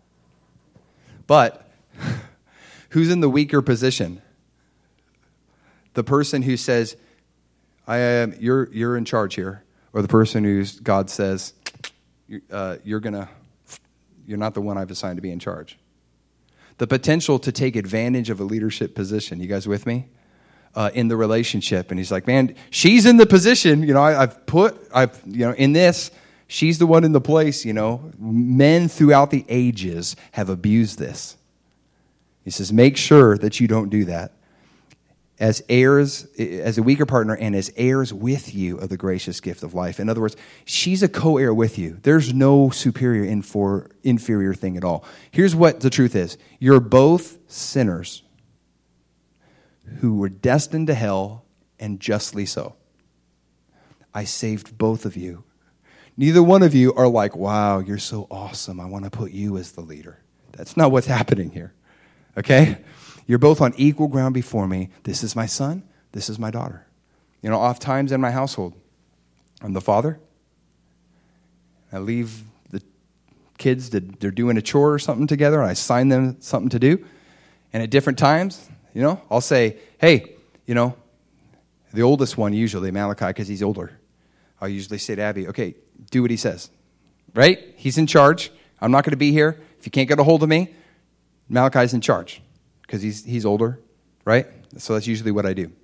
But who's in the weaker position? The person who says, I am, you're you're in charge here, or the person who's God says, uh, you're gonna, you're not the one I've assigned to be in charge. The potential to take advantage of a leadership position. You guys with me? Uh, in the relationship, and he's like, man, she's in the position. You know, I, I've put, I've you know, in this, she's the one in the place. You know, men throughout the ages have abused this. He says, make sure that you don't do that. As heirs, as a weaker partner, and as heirs with you of the gracious gift of life. In other words, she's a co-heir with you. There's no superior infor, inferior thing at all. Here's what the truth is. You're both sinners who were destined to hell, and justly so. I saved both of you. Neither one of you are like, wow, you're so awesome. I want to put you as the leader. That's not what's happening here. Okay? You're both on equal ground before me. This is my son. This is my daughter. You know, oft times in my household, I'm the father. I leave the kids, to, they're doing a chore or something together, and I assign them something to do. And at different times, you know, I'll say, hey, you know, the oldest one usually, Malachi, because he's older. I'll usually say to Abby, okay, do what he says. Right? He's in charge. I'm not going to be here. If you can't get a hold of me, Malachi's in charge. because he's, he's older, right? So that's usually what I do.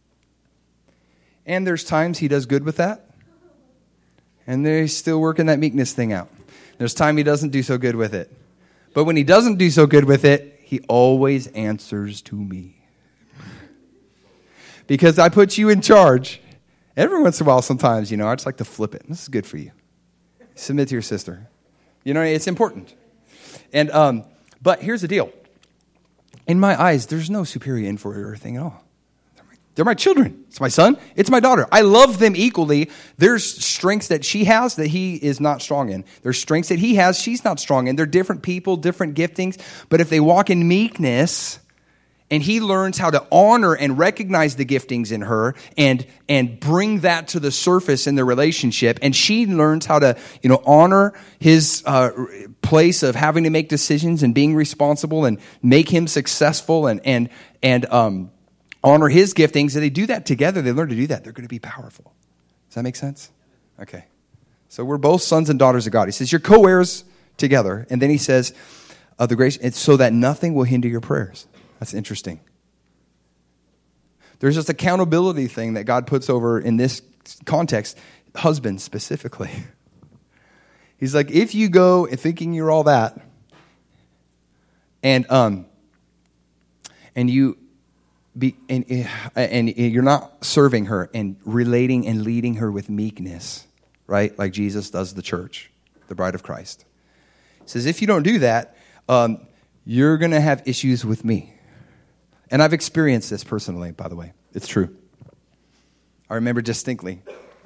And there's times he does good with that. And they're still working that meekness thing out. There's time he doesn't do so good with it. But when he doesn't do so good with it, he always answers to me. Because I put you in charge. Every once in a while, sometimes, you know, I just like to flip it. This is good for you. Submit to your sister. You know, it's important. And um, but here's the deal. In my eyes, there's no superior inferior thing at all. They're my children. It's my son. It's my daughter. I love them equally. There's strengths that she has that he is not strong in. There's strengths that he has she's not strong in. They're different people, different giftings. But if they walk in meekness and he learns how to honor and recognize the giftings in her and, and bring that to the surface in the relationship, and she learns how to, you know, honor his uh, place of having to make decisions and being responsible and make him successful and, and, and, um, honor his giftings, and they do that together. They learn to do that. They're going to be powerful. Does that make sense? Okay. So we're both sons and daughters of God. He says, you're co-heirs together. And then he says, of the grace, it's so that nothing will hinder your prayers. That's interesting. There's this accountability thing that God puts over in this context, husbands specifically. He's like, if you go thinking you're all that, and um, and you Be, and, and you're not serving her and relating and leading her with meekness, right? Like Jesus does the church, the bride of Christ. He says, if you don't do that, um, you're going to have issues with me. And I've experienced this personally, by the way. It's true. I remember distinctly.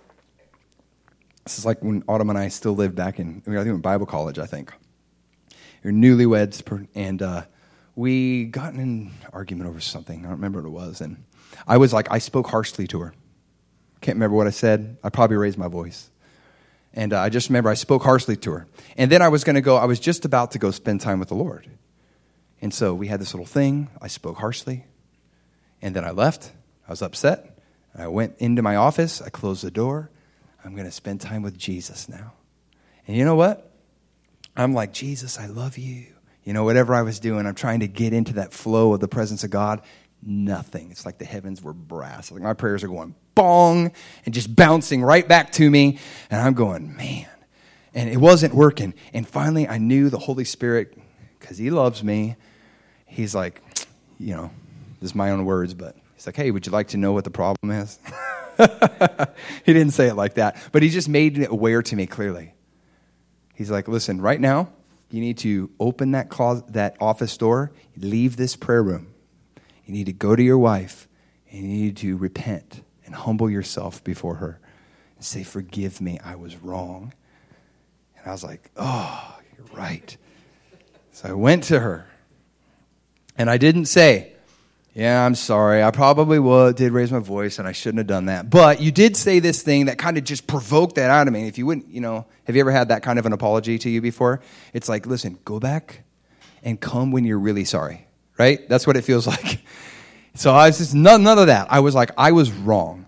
This is like when Autumn and I still lived back in, I think in Bible college, I think. You're newlyweds, and uh we got in an argument over something. I don't remember what it was. And I was like, I spoke harshly to her. Can't remember what I said. I probably raised my voice. And uh, I just remember I spoke harshly to her. And then I was going to go, I was just about to go spend time with the Lord. And so we had this little thing. I spoke harshly. And then I left. I was upset. I went into my office. I closed the door. I'm going to spend time with Jesus now. And you know what? I'm like, Jesus, I love you. You know, whatever I was doing, I'm trying to get into that flow of the presence of God. Nothing. It's like the heavens were brass. Like my prayers are going bong and just bouncing right back to me. And I'm going, man. And it wasn't working. And finally, I knew the Holy Spirit, because he loves me. He's like, you know, this is my own words, but he's like, hey, would you like to know what the problem is? He didn't say it like that. But he just made it aware to me clearly. He's like, listen, right now, you need to open that closet, that office door, leave this prayer room. You need to go to your wife, and you need to repent and humble yourself before her and say, forgive me, I was wrong. And I was like, oh, you're right. So I went to her, and I didn't say, yeah, I'm sorry, I probably would, did raise my voice, and I shouldn't have done that. But you did say this thing that kind of just provoked that out of me. If you wouldn't, you know, have you ever had that kind of an apology to you before? It's like, listen, go back and come when you're really sorry, right? That's what it feels like. So I was just, none, none of that. I was like, I was wrong.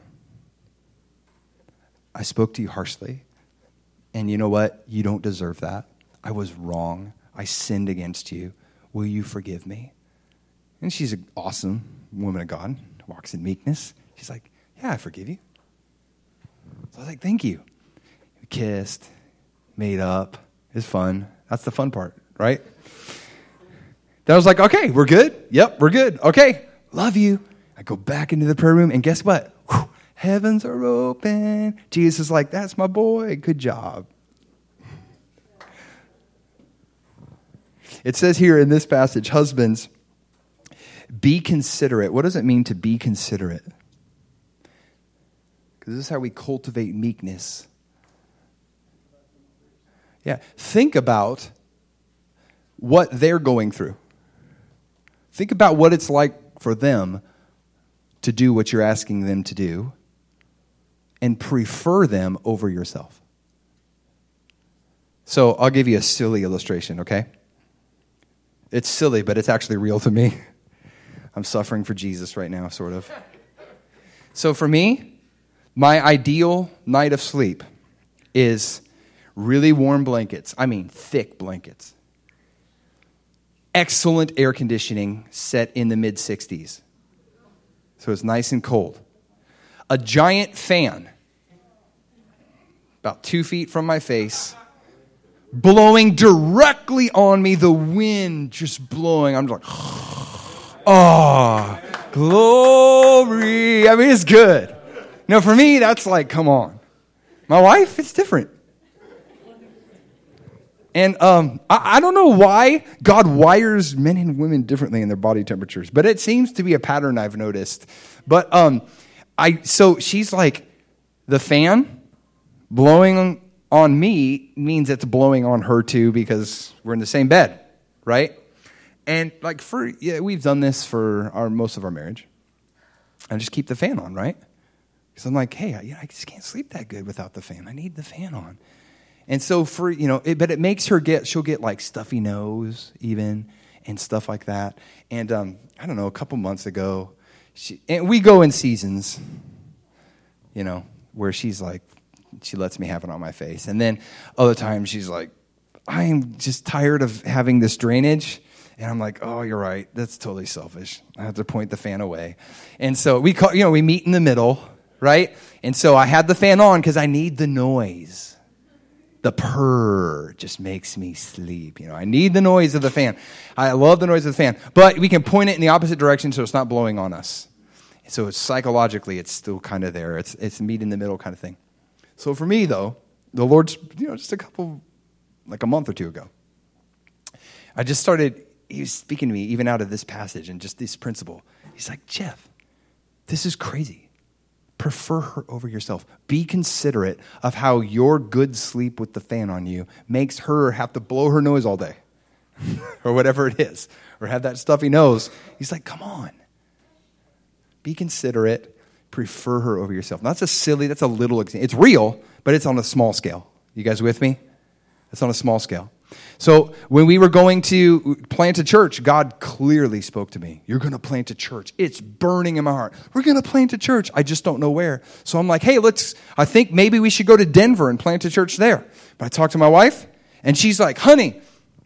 I spoke to you harshly. And you know what? You don't deserve that. I was wrong. I sinned against you. Will you forgive me? And she's an awesome woman of God, walks in meekness. She's like, yeah, I forgive you. So I was like, thank you. We kissed, made up. It was fun. That's the fun part, right? Then I was like, okay, we're good. Yep, we're good. Okay, love you. I go back into the prayer room, and guess what? Whew, heavens are open. Jesus is like, that's my boy. Good job. It says here in this passage, husbands, be considerate. What does it mean to be considerate? Because this is how we cultivate meekness. Yeah, think about what they're going through. Think about what it's like for them to do what you're asking them to do and prefer them over yourself. So I'll give you a silly illustration, okay? It's silly, but it's actually real to me. I'm suffering for Jesus right now, sort of. So for me, my ideal night of sleep is really warm blankets. I mean, thick blankets. excellent air conditioning set in the mid sixties. So it's nice and cold. A giant fan, about two feet from my face, blowing directly on me, the wind just blowing. I'm like, oh, glory. I mean, it's good. No, for me, that's like, come on. My wife, it's different. And um, I, I don't know why God wires men and women differently in their body temperatures, but it seems to be a pattern I've noticed. But um, I so she's like, the fan blowing on me means it's blowing on her too because we're in the same bed, right? And like for yeah, we've done this for our most of our marriage. I just keep the fan on, right? Because I'm like, hey, I, I just can't sleep that good without the fan. I need the fan on. And so for, you know, it, but it makes her get, she'll get like stuffy nose even and stuff like that. And um, I don't know, a couple months ago, she, and we go in seasons, you know, where she's like, she lets me have it on my face. And then other times she's like, I'm just tired of having this drainage. And I'm like, oh, you're right. That's totally selfish. I have to point the fan away. And so we call, you know, we meet in the middle, right? And so I had the fan on because I need the noise. The purr just makes me sleep. You know, I need the noise of the fan. I love the noise of the fan. But we can point it in the opposite direction so it's not blowing on us. So it's psychologically, it's still kind of there. It's it's meet in the middle kind of thing. So for me, though, the Lord's, you know, just a couple, like a month or two ago, I just started, he was speaking to me even out of this passage and just this principle. He's like, Jeff, this is crazy. Prefer her over yourself. Be considerate of how your good sleep with the fan on you makes her have to blow her nose all day or whatever it is, or have that stuffy nose. He's like, come on. Be considerate. Prefer her over yourself. That's a silly, that's a little example. It's real, but it's on a small scale. You guys with me? It's on a small scale. So when we were going to plant a church, God clearly spoke to me. You're going to plant a church. It's burning in my heart. We're going to plant a church. I just don't know where. So I'm like, hey, let's, I think maybe we should go to Denver and plant a church there. But I talked to my wife, and she's like, honey,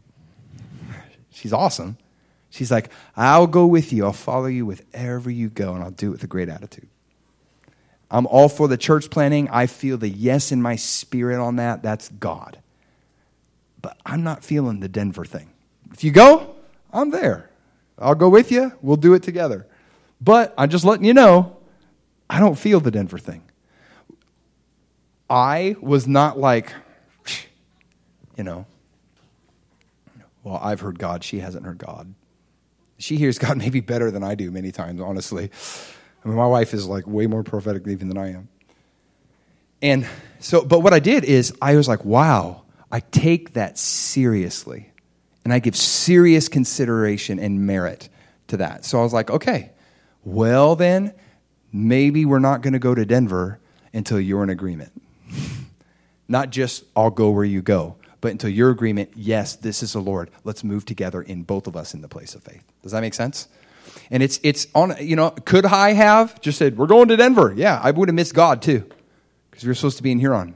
she's awesome. She's like, I'll go with you. I'll follow you wherever you go, and I'll do it with a great attitude. I'm all for the church planting. I feel the yes in my spirit on that. That's God. But I'm not feeling the Denver thing. If you go, I'm there. I'll go with you. We'll do it together. But I'm just letting you know, I don't feel the Denver thing. I was not like, you know, well, I've heard God. She hasn't heard God. She hears God maybe better than I do many times, honestly. I mean, my wife is like way more prophetic even than I am. And so, but what I did is I was like, wow. I take that seriously, and I give serious consideration and merit to that. So I was like, okay, well then, maybe we're not going to go to Denver until you're in agreement. Not just, I'll go where you go, but until your agreement, yes, this is the Lord. Let's move together in both of us in the place of faith. Does that make sense? And it's it's on, you know, could I have just said, we're going to Denver? Yeah, I would have missed God too, because we were supposed to be in Huron.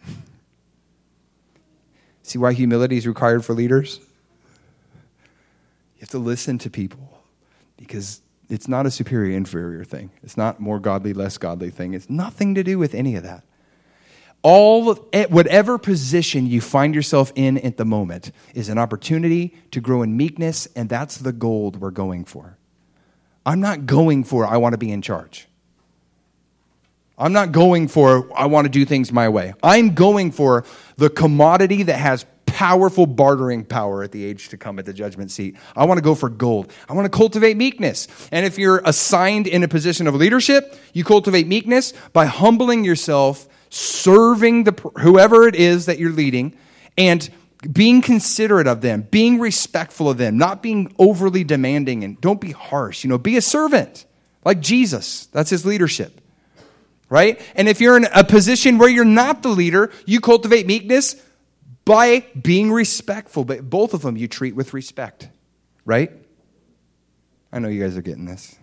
See why humility is required for leaders? You have to listen to people because it's not a superior, inferior thing. It's not more godly, less godly thing. It's nothing to do with any of that. All of, whatever position you find yourself in at the moment is an opportunity to grow in meekness, and that's the gold we're going for. I'm not going for I want to be in charge. I'm not going for, I want to do things my way. I'm going for the commodity that has powerful bartering power at the age to come at the judgment seat. I want to go for gold. I want to cultivate meekness. And if you're assigned in a position of leadership, you cultivate meekness by humbling yourself, serving the whoever it is that you're leading, and being considerate of them, being respectful of them, not being overly demanding, and don't be harsh. You know, be a servant like Jesus. That's his leadership. Right? And if you're in a position where you're not the leader, you cultivate meekness by being respectful. But both of them you treat with respect. Right? I know you guys are getting this.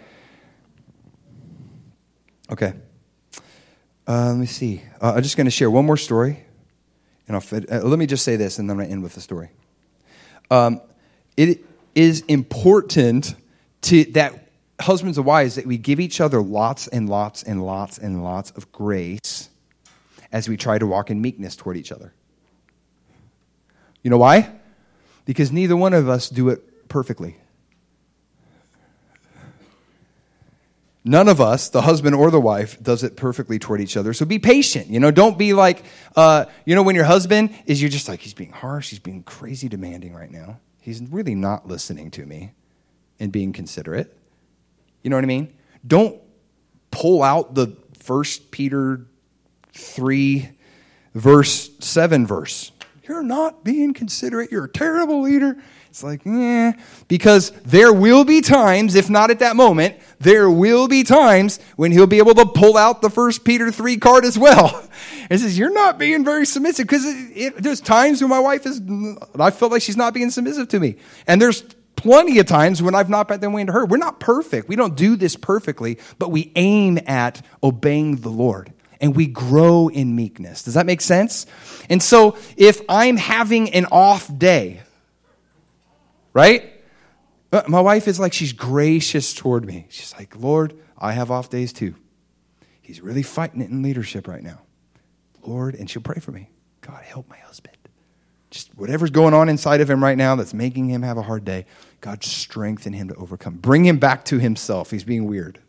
Okay. Uh, let me see. Uh, I'm just going to share one more story. And I'll, uh, let me just say this, and then I'm going to end with the story. Um, it is important to that husbands and wives, that we give each other lots and lots and lots and lots of grace as we try to walk in meekness toward each other. You know why? Because neither one of us do it perfectly. None of us, the husband or the wife, does it perfectly toward each other. So be patient. You know, don't be like, uh, you know, when your husband is, you're just like, he's being harsh, he's being crazy demanding right now. He's really not listening to me and being considerate. You know what I mean? Don't pull out the First Peter three, verse seven verse. You're not being considerate. You're a terrible leader. It's like, eh. Because there will be times, if not at that moment, there will be times when he'll be able to pull out the First Peter three card as well. And says, you're not being very submissive. Because there's times when my wife is, I feel like she's not being submissive to me. And there's plenty of times when I've not been that way to her. We're not perfect. We don't do this perfectly, but we aim at obeying the Lord. And we grow in meekness. Does that make sense? And so if I'm having an off day, right? My wife is like, she's gracious toward me. She's like, Lord, I have off days too. He's really fighting it in leadership right now. Lord, and she'll pray for me. God, help my husband. Just whatever's going on inside of him right now that's making him have a hard day, God, strengthen him to overcome. Bring him back to himself. He's being weird.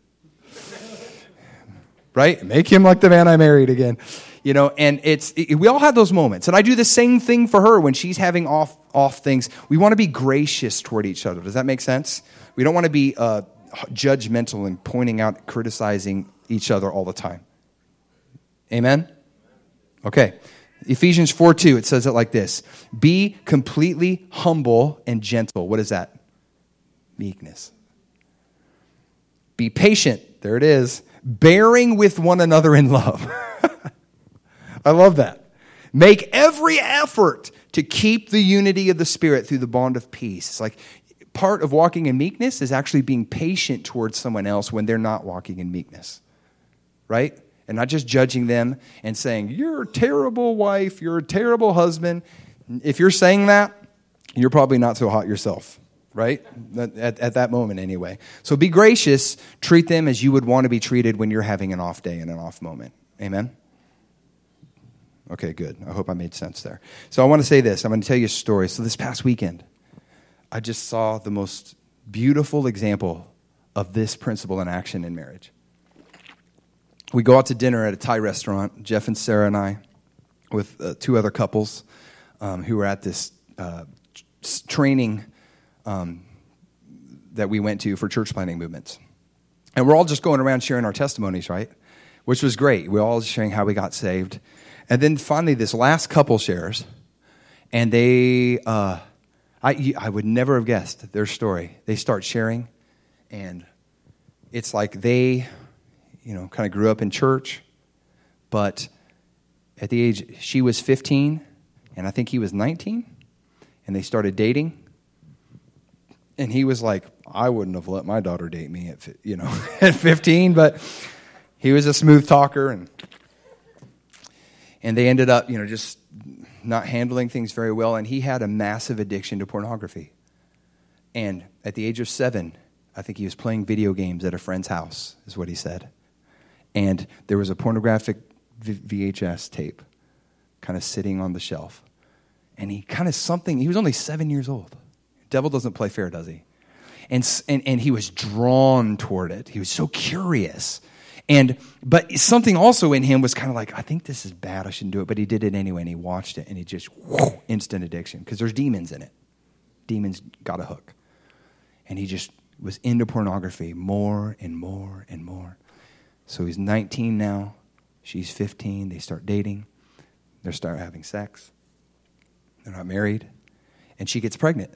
Right? Make him like the man I married again. You know, and it's it, we all have those moments. And I do the same thing for her when she's having off off things. We want to be gracious toward each other. Does that make sense? We don't want to be uh, judgmental and pointing out, criticizing each other all the time. Amen? Okay. Ephesians four two, it says it like this. Be completely humble and gentle. What is that? Meekness. Be patient. There it is. Bearing with one another in love. I love that. Make every effort to keep the unity of the Spirit through the bond of peace. It's like part of walking in meekness is actually being patient towards someone else when they're not walking in meekness. Right? And not just judging them and saying, you're a terrible wife, you're a terrible husband. If you're saying that, you're probably not so hot yourself. Right? At, at that moment anyway. So be gracious. Treat them as you would want to be treated when you're having an off day and an off moment. Amen? Okay, good. I hope I made sense there. So I want to say this. I'm going to tell you a story. So this past weekend, I just saw the most beautiful example of this principle in action in marriage. We go out to dinner at a Thai restaurant, Jeff and Sarah and I, with uh, two other couples um, who were at this uh, training Um, that we went to for church planting movements. And we're all just going around sharing our testimonies, right? Which was great. We're all sharing how we got saved. And then finally this last couple shares, and they, uh, I, I would never have guessed their story. They start sharing, and it's like they, you know, kind of grew up in church, but at the age, she was fifteen, and I think he was nineteen, and they started dating. And he was like, I wouldn't have let my daughter date me at, you know, at fifteen, but he was a smooth talker, and and they ended up, you know, just not handling things very well. And he had a massive addiction to pornography. And at the age of seven, I think he was playing video games at a friend's house, is what he said. And there was a pornographic V H S tape kind of sitting on the shelf. And he kind of something, he was only seven years old. Devil doesn't play fair, does he? And, and and he was drawn toward it. He was so curious. And but something also in him was kind of like, I think this is bad, I shouldn't do it. But he did it anyway, and he watched it, and he just, whoo, instant addiction. Because there's demons in it. Demons got a hook. And he just was into pornography more and more and more. So he's nineteen now. She's fifteen. They start dating. They start having sex. They're not married. And she gets pregnant.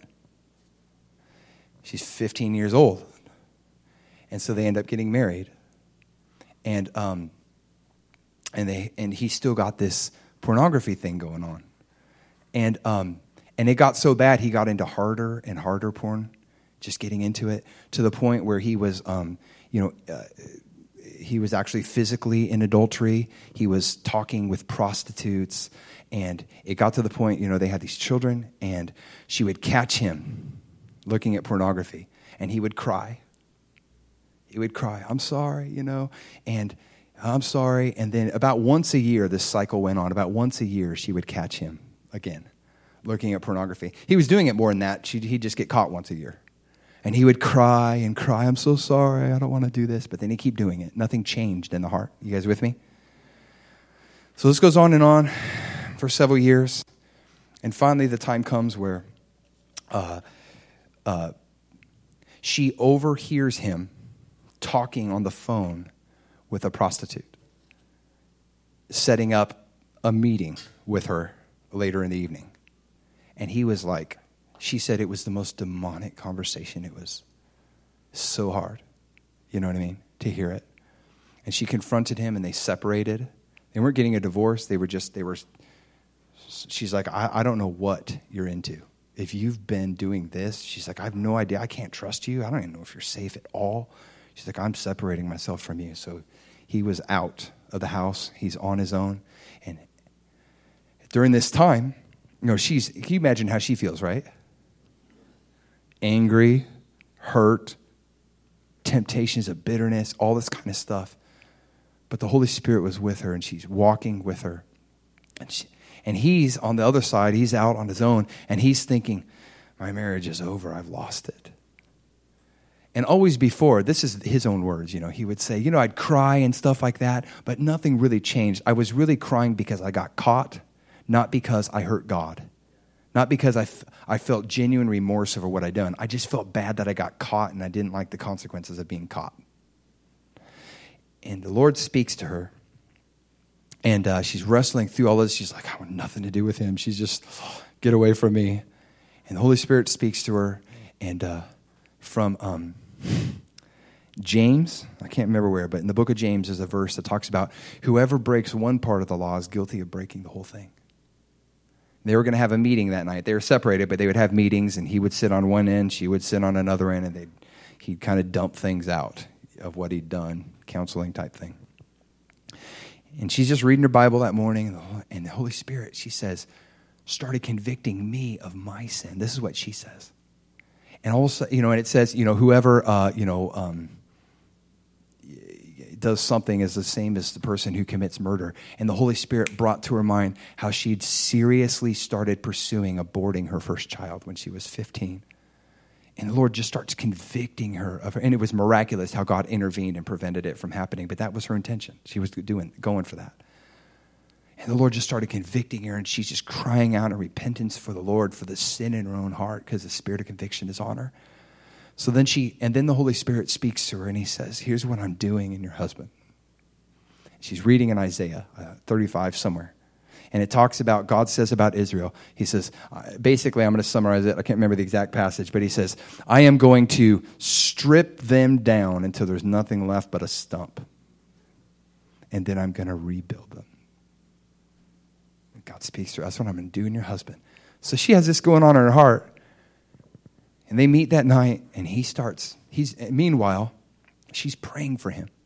She's fifteen years old. And so they end up getting married. And um and they and he still got this pornography thing going on. And um and it got so bad he got into harder and harder porn, just getting into it to the point where he was um you know uh, he was actually physically in adultery. He was talking with prostitutes, and it got to the point, you know, they had these children, and she would catch him looking at pornography. And he would cry. He would cry, I'm sorry, you know, and I'm sorry. And then about once a year, this cycle went on. About once a year, she would catch him again, looking at pornography. He was doing it more than that. She'd, he'd just get caught once a year. And he would cry and cry, I'm so sorry, I don't want to do this. But then he'd keep doing it. Nothing changed in the heart. You guys with me? So this goes on and on for several years. And finally, the time comes where uh, uh, she overhears him talking on the phone with a prostitute, setting up a meeting with her later in the evening. And he was like, she said it was the most demonic conversation. It was so hard, you know what I mean, to hear it. And she confronted him and they separated. They weren't getting a divorce. They were just, they were, she's like, I, I don't know what you're into. If you've been doing this, she's like, I have no idea. I can't trust you. I don't even know if you're safe at all. She's like, I'm separating myself from you. So he was out of the house. He's on his own. And during this time, you know, she's, can you imagine how she feels, right? Angry, hurt, temptations of bitterness, all this kind of stuff. But the Holy Spirit was with her, and she's walking with her. And, she, and he's on the other side. He's out on his own, and he's thinking, my marriage is over. I've lost it. And always before, this is his own words, you know, he would say, you know, I'd cry and stuff like that, but nothing really changed. I was really crying because I got caught, not because I hurt God. Not because I, f- I felt genuine remorse over what I'd done. I just felt bad that I got caught and I didn't like the consequences of being caught. And the Lord speaks to her. And uh, she's wrestling through all this. She's like, I want nothing to do with him. She's just, oh, get away from me. And the Holy Spirit speaks to her. And uh, from um, James, I can't remember where, but in the book of James there's a verse that talks about whoever breaks one part of the law is guilty of breaking the whole thing. They were going to have a meeting that night. They were separated, but they would have meetings, and he would sit on one end, she would sit on another end, and they'd, he'd kind of dump things out of what he'd done, counseling type thing. And she's just reading her Bible that morning, and the Holy Spirit, she says, started convicting me of my sin. This is what she says. And also, you know, and it says, you know, whoever, uh, you know, um, does something is the same as the person who commits murder. And the Holy Spirit brought to her mind how she'd seriously started pursuing aborting her first child when she was fifteen. And the Lord just starts convicting her of her. And it was miraculous how God intervened and prevented it from happening. But that was her intention. She was doing, going for that. And the Lord just started convicting her, and she's just crying out in repentance for the Lord for the sin in her own heart because the spirit of conviction is on her. So then she, and then the Holy Spirit speaks to her, and he says, here's what I'm doing in your husband. She's reading in Isaiah uh, thirty-five somewhere. And it talks about, God says about Israel, he says, uh, basically I'm going to summarize it. I can't remember the exact passage, but he says, I am going to strip them down until there's nothing left but a stump. And then I'm going to rebuild them. And God speaks to her. That's what I'm going to do in your husband. So she has this going on in her heart. And they meet that night, and he starts, he's, meanwhile, she's praying for him.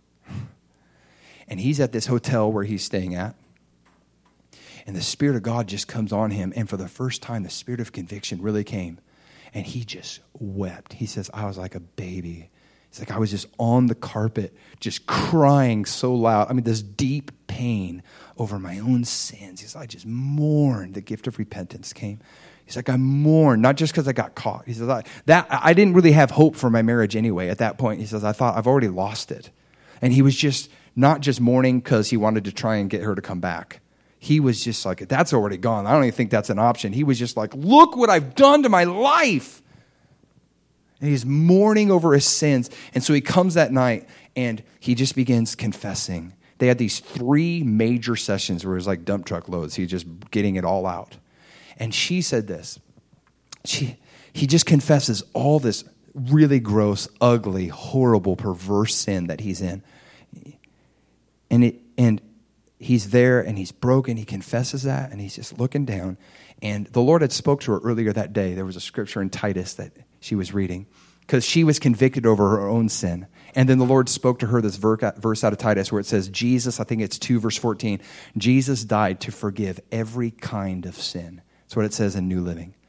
And he's at this hotel where he's staying at. And the Spirit of God just comes on him. And for the first time, the Spirit of conviction really came. And he just wept. He says, I was like a baby. It's like I was just on the carpet, just crying so loud. I mean, this deep pain over my own sins. He says, I just mourned. The gift of repentance came. He's like, I mourned, not just because I got caught. He says, I, that, I didn't really have hope for my marriage anyway at that point. He says, I thought I've already lost it. And he was just not just mourning because he wanted to try and get her to come back. He was just like, that's already gone. I don't even think that's an option. He was just like, look what I've done to my life. And he's mourning over his sins. And so he comes that night and he just begins confessing. They had these three major sessions where it was like dump truck loads. He was just getting it all out. And she said this. She, he just confesses all this really gross, ugly, horrible, perverse sin that he's in. And it, and he's there and he's broken. He confesses that and he's just looking down. And the Lord had spoke to her earlier that day. There was a scripture in Titus that she was reading because she was convicted over her own sin. And then the Lord spoke to her this verse out of Titus where it says, Jesus, I think it's two verse fourteen, Jesus died to forgive every kind of sin. That's what it says in New Living.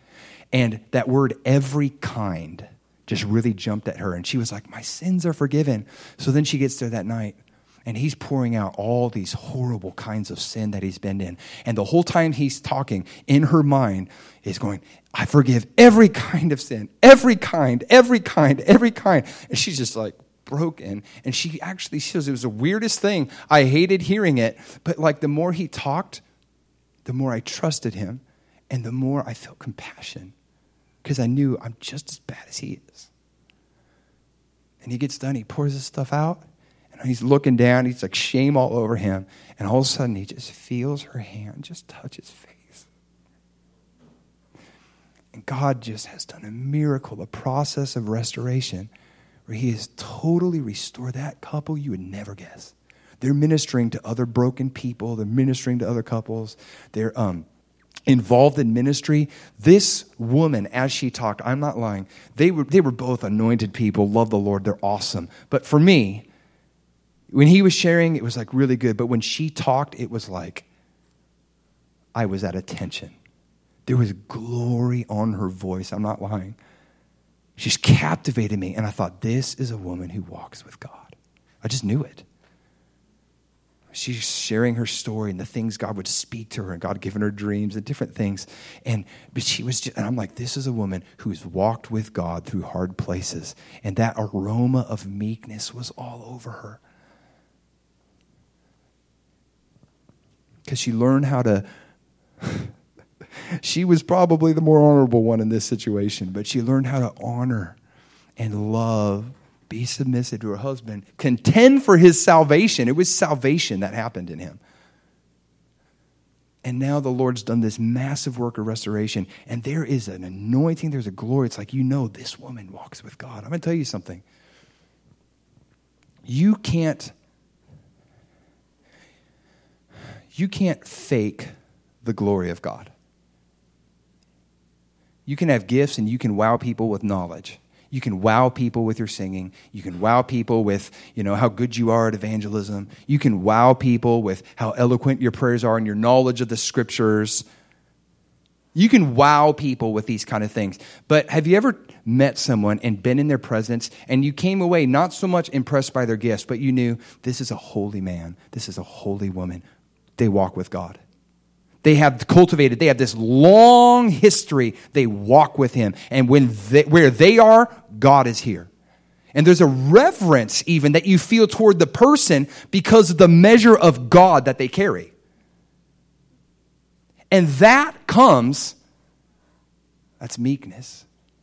And that word, every kind, just really jumped at her. And she was like, my sins are forgiven. So then she gets there that night, and he's pouring out all these horrible kinds of sin that he's been in. And the whole time he's talking, in her mind, is going, I forgive every kind of sin, every kind, every kind, every kind. And she's just like broken. And she actually, she says, it was the weirdest thing. I hated hearing it. But like the more he talked, the more I trusted him, and the more I felt compassion, because I knew I'm just as bad as he is. And he gets done, he pours this stuff out, and he's looking down, he's like shame all over him, and all of a sudden he just feels her hand just touch his face. And God just has done a miracle, a process of restoration, where he has totally restored that couple you would never guess. They're ministering to other broken people, they're ministering to other couples, they're um involved in ministry. This woman, as she talked, I'm not lying, they were they were both anointed people, love the Lord, they're awesome. But for me, when he was sharing, it was like really good. But when she talked, it was like I was at attention. There was glory on her voice. I'm not lying. She's captivated me. And I thought, this is a woman who walks with God. I just knew it. She's sharing her story and the things God would speak to her, and God given her dreams and different things. And but she was just, and I'm like, this is a woman who's walked with God through hard places. And that aroma of meekness was all over her. Because she learned how to, she was probably the more honorable one in this situation, but she learned how to honor and love, be submissive to her husband, contend for his salvation. It was salvation that happened in him. And now the Lord's done this massive work of restoration, and there is an anointing, there's a glory. It's like, you know, this woman walks with God. I'm going to tell you something. You can't, you can't fake the glory of God. You can have gifts and you can wow people with knowledge. You can wow people with your singing. You can wow people with, you know, how good you are at evangelism. You can wow people with how eloquent your prayers are and your knowledge of the scriptures. You can wow people with these kind of things. But have you ever met someone and been in their presence and you came away not so much impressed by their gifts, but you knew this is a holy man, this is a holy woman. They walk with God. They have cultivated, they have this long history. They walk with him. And when they, where they are, God is here. And there's a reverence even that you feel toward the person because of the measure of God that they carry. And that comes, that's meekness.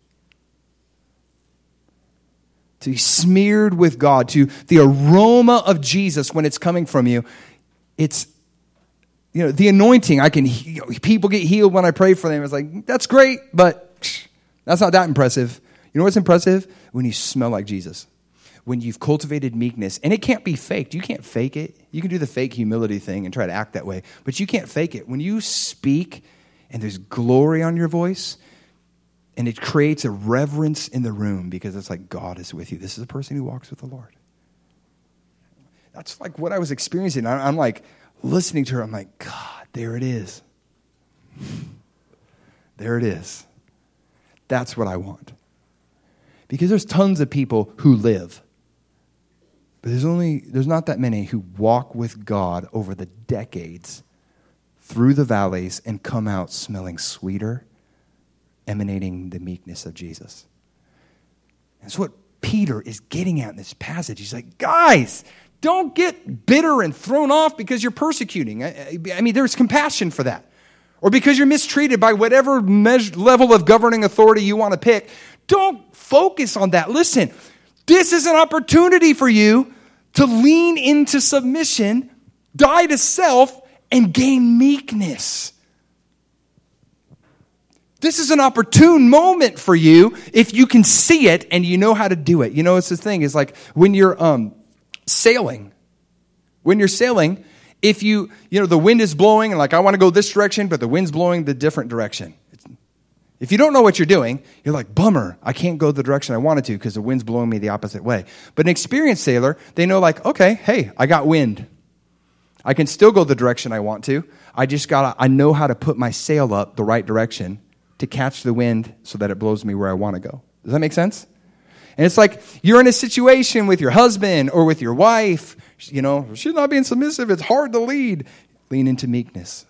To be smeared with God, to the aroma of Jesus when it's coming from you, it's, you know, the anointing, I can heal. People get healed when I pray for them. It's like, that's great, but that's not that impressive. You know what's impressive? When you smell like Jesus. When you've cultivated meekness. And it can't be faked. You can't fake it. You can do the fake humility thing and try to act that way. But you can't fake it. When you speak and there's glory on your voice, and it creates a reverence in the room because it's like God is with you. This is a person who walks with the Lord. That's like what I was experiencing. I'm like, listening to her, I'm like, God, there it is. There it is. That's what I want. Because there's tons of people who live. But there's only, there's not that many who walk with God over the decades, through the valleys, and come out smelling sweeter, emanating the meekness of Jesus. That's what Peter is getting at in this passage. He's like, guys, don't get bitter and thrown off because you're persecuting. I, I mean, there's compassion for that. Or because you're mistreated by whatever measure, level of governing authority you want to pick. Don't focus on that. Listen, this is an opportunity for you to lean into submission, die to self, and gain meekness. This is an opportune moment for you if you can see it and you know how to do it. You know, it's the thing. It's like when you're um, sailing. When you're sailing, if you, you know, the wind is blowing and like, I want to go this direction, but the wind's blowing the different direction. It's, if you don't know what you're doing, you're like, bummer, I can't go the direction I wanted to because the wind's blowing me the opposite way. But an experienced sailor, they know like, okay, hey, I got wind. I can still go the direction I want to. I just got to, I know how to put my sail up the right direction to catch the wind so that it blows me where I want to go. Does that make sense? And it's like you're in a situation with your husband or with your wife. You know, she's not being submissive. It's hard to lead. Lean into meekness.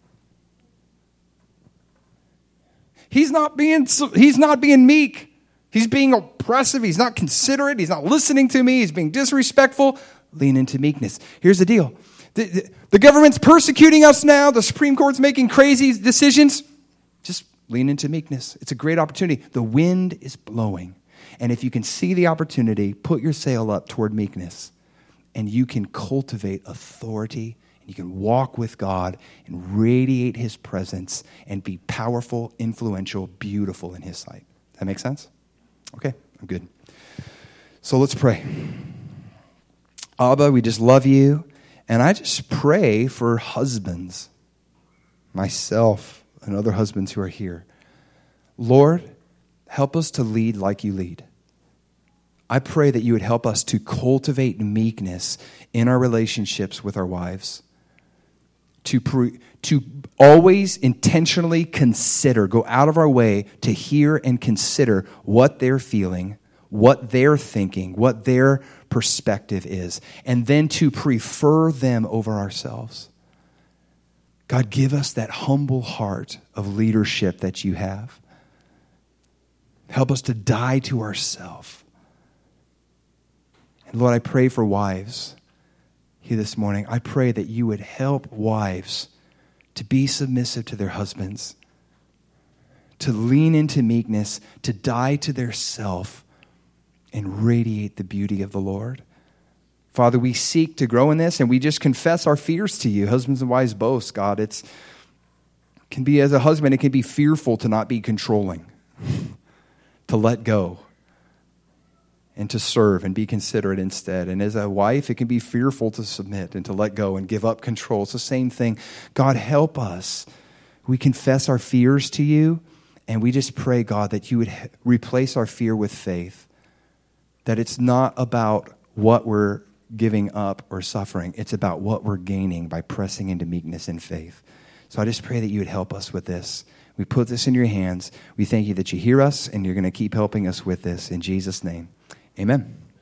He's not being, he's not being meek. He's being oppressive. He's not considerate. He's not listening to me. He's being disrespectful. Lean into meekness. Here's the deal. The, the, the government's persecuting us now. The Supreme Court's making crazy decisions. Just lean into meekness. It's a great opportunity. The wind is blowing. And if you can see the opportunity, put your sail up toward meekness. And you can cultivate authority. And you can walk with God and radiate his presence and be powerful, influential, beautiful in his sight. That make sense? Okay, I'm good. So let's pray. Abba, we just love you. And I just pray for husbands, myself, and other husbands who are here. Lord, help us to lead like you lead. I pray that you would help us to cultivate meekness in our relationships with our wives. To, pre, to always intentionally consider, go out of our way to hear and consider what they're feeling, what they're thinking, what their perspective is, and then to prefer them over ourselves. God, give us that humble heart of leadership that you have. Help us to die to ourselves. And Lord, I pray for wives here this morning. I pray that you would help wives to be submissive to their husbands, to lean into meekness, to die to their self, and radiate the beauty of the Lord. Father, we seek to grow in this, and we just confess our fears to you. Husbands and wives both, God. It's can be, as a husband, it can be fearful to not be controlling, to let go, and to serve and be considerate instead. And as a wife, it can be fearful to submit and to let go and give up control. It's the same thing. God, help us. We confess our fears to you, and we just pray, God, that you would replace our fear with faith. That it's not about what we're giving up or suffering. It's about what we're gaining by pressing into meekness and faith. So I just pray that you would help us with this. We put this in your hands. We thank you that you hear us, and you're going to keep helping us with this. In Jesus' name, amen.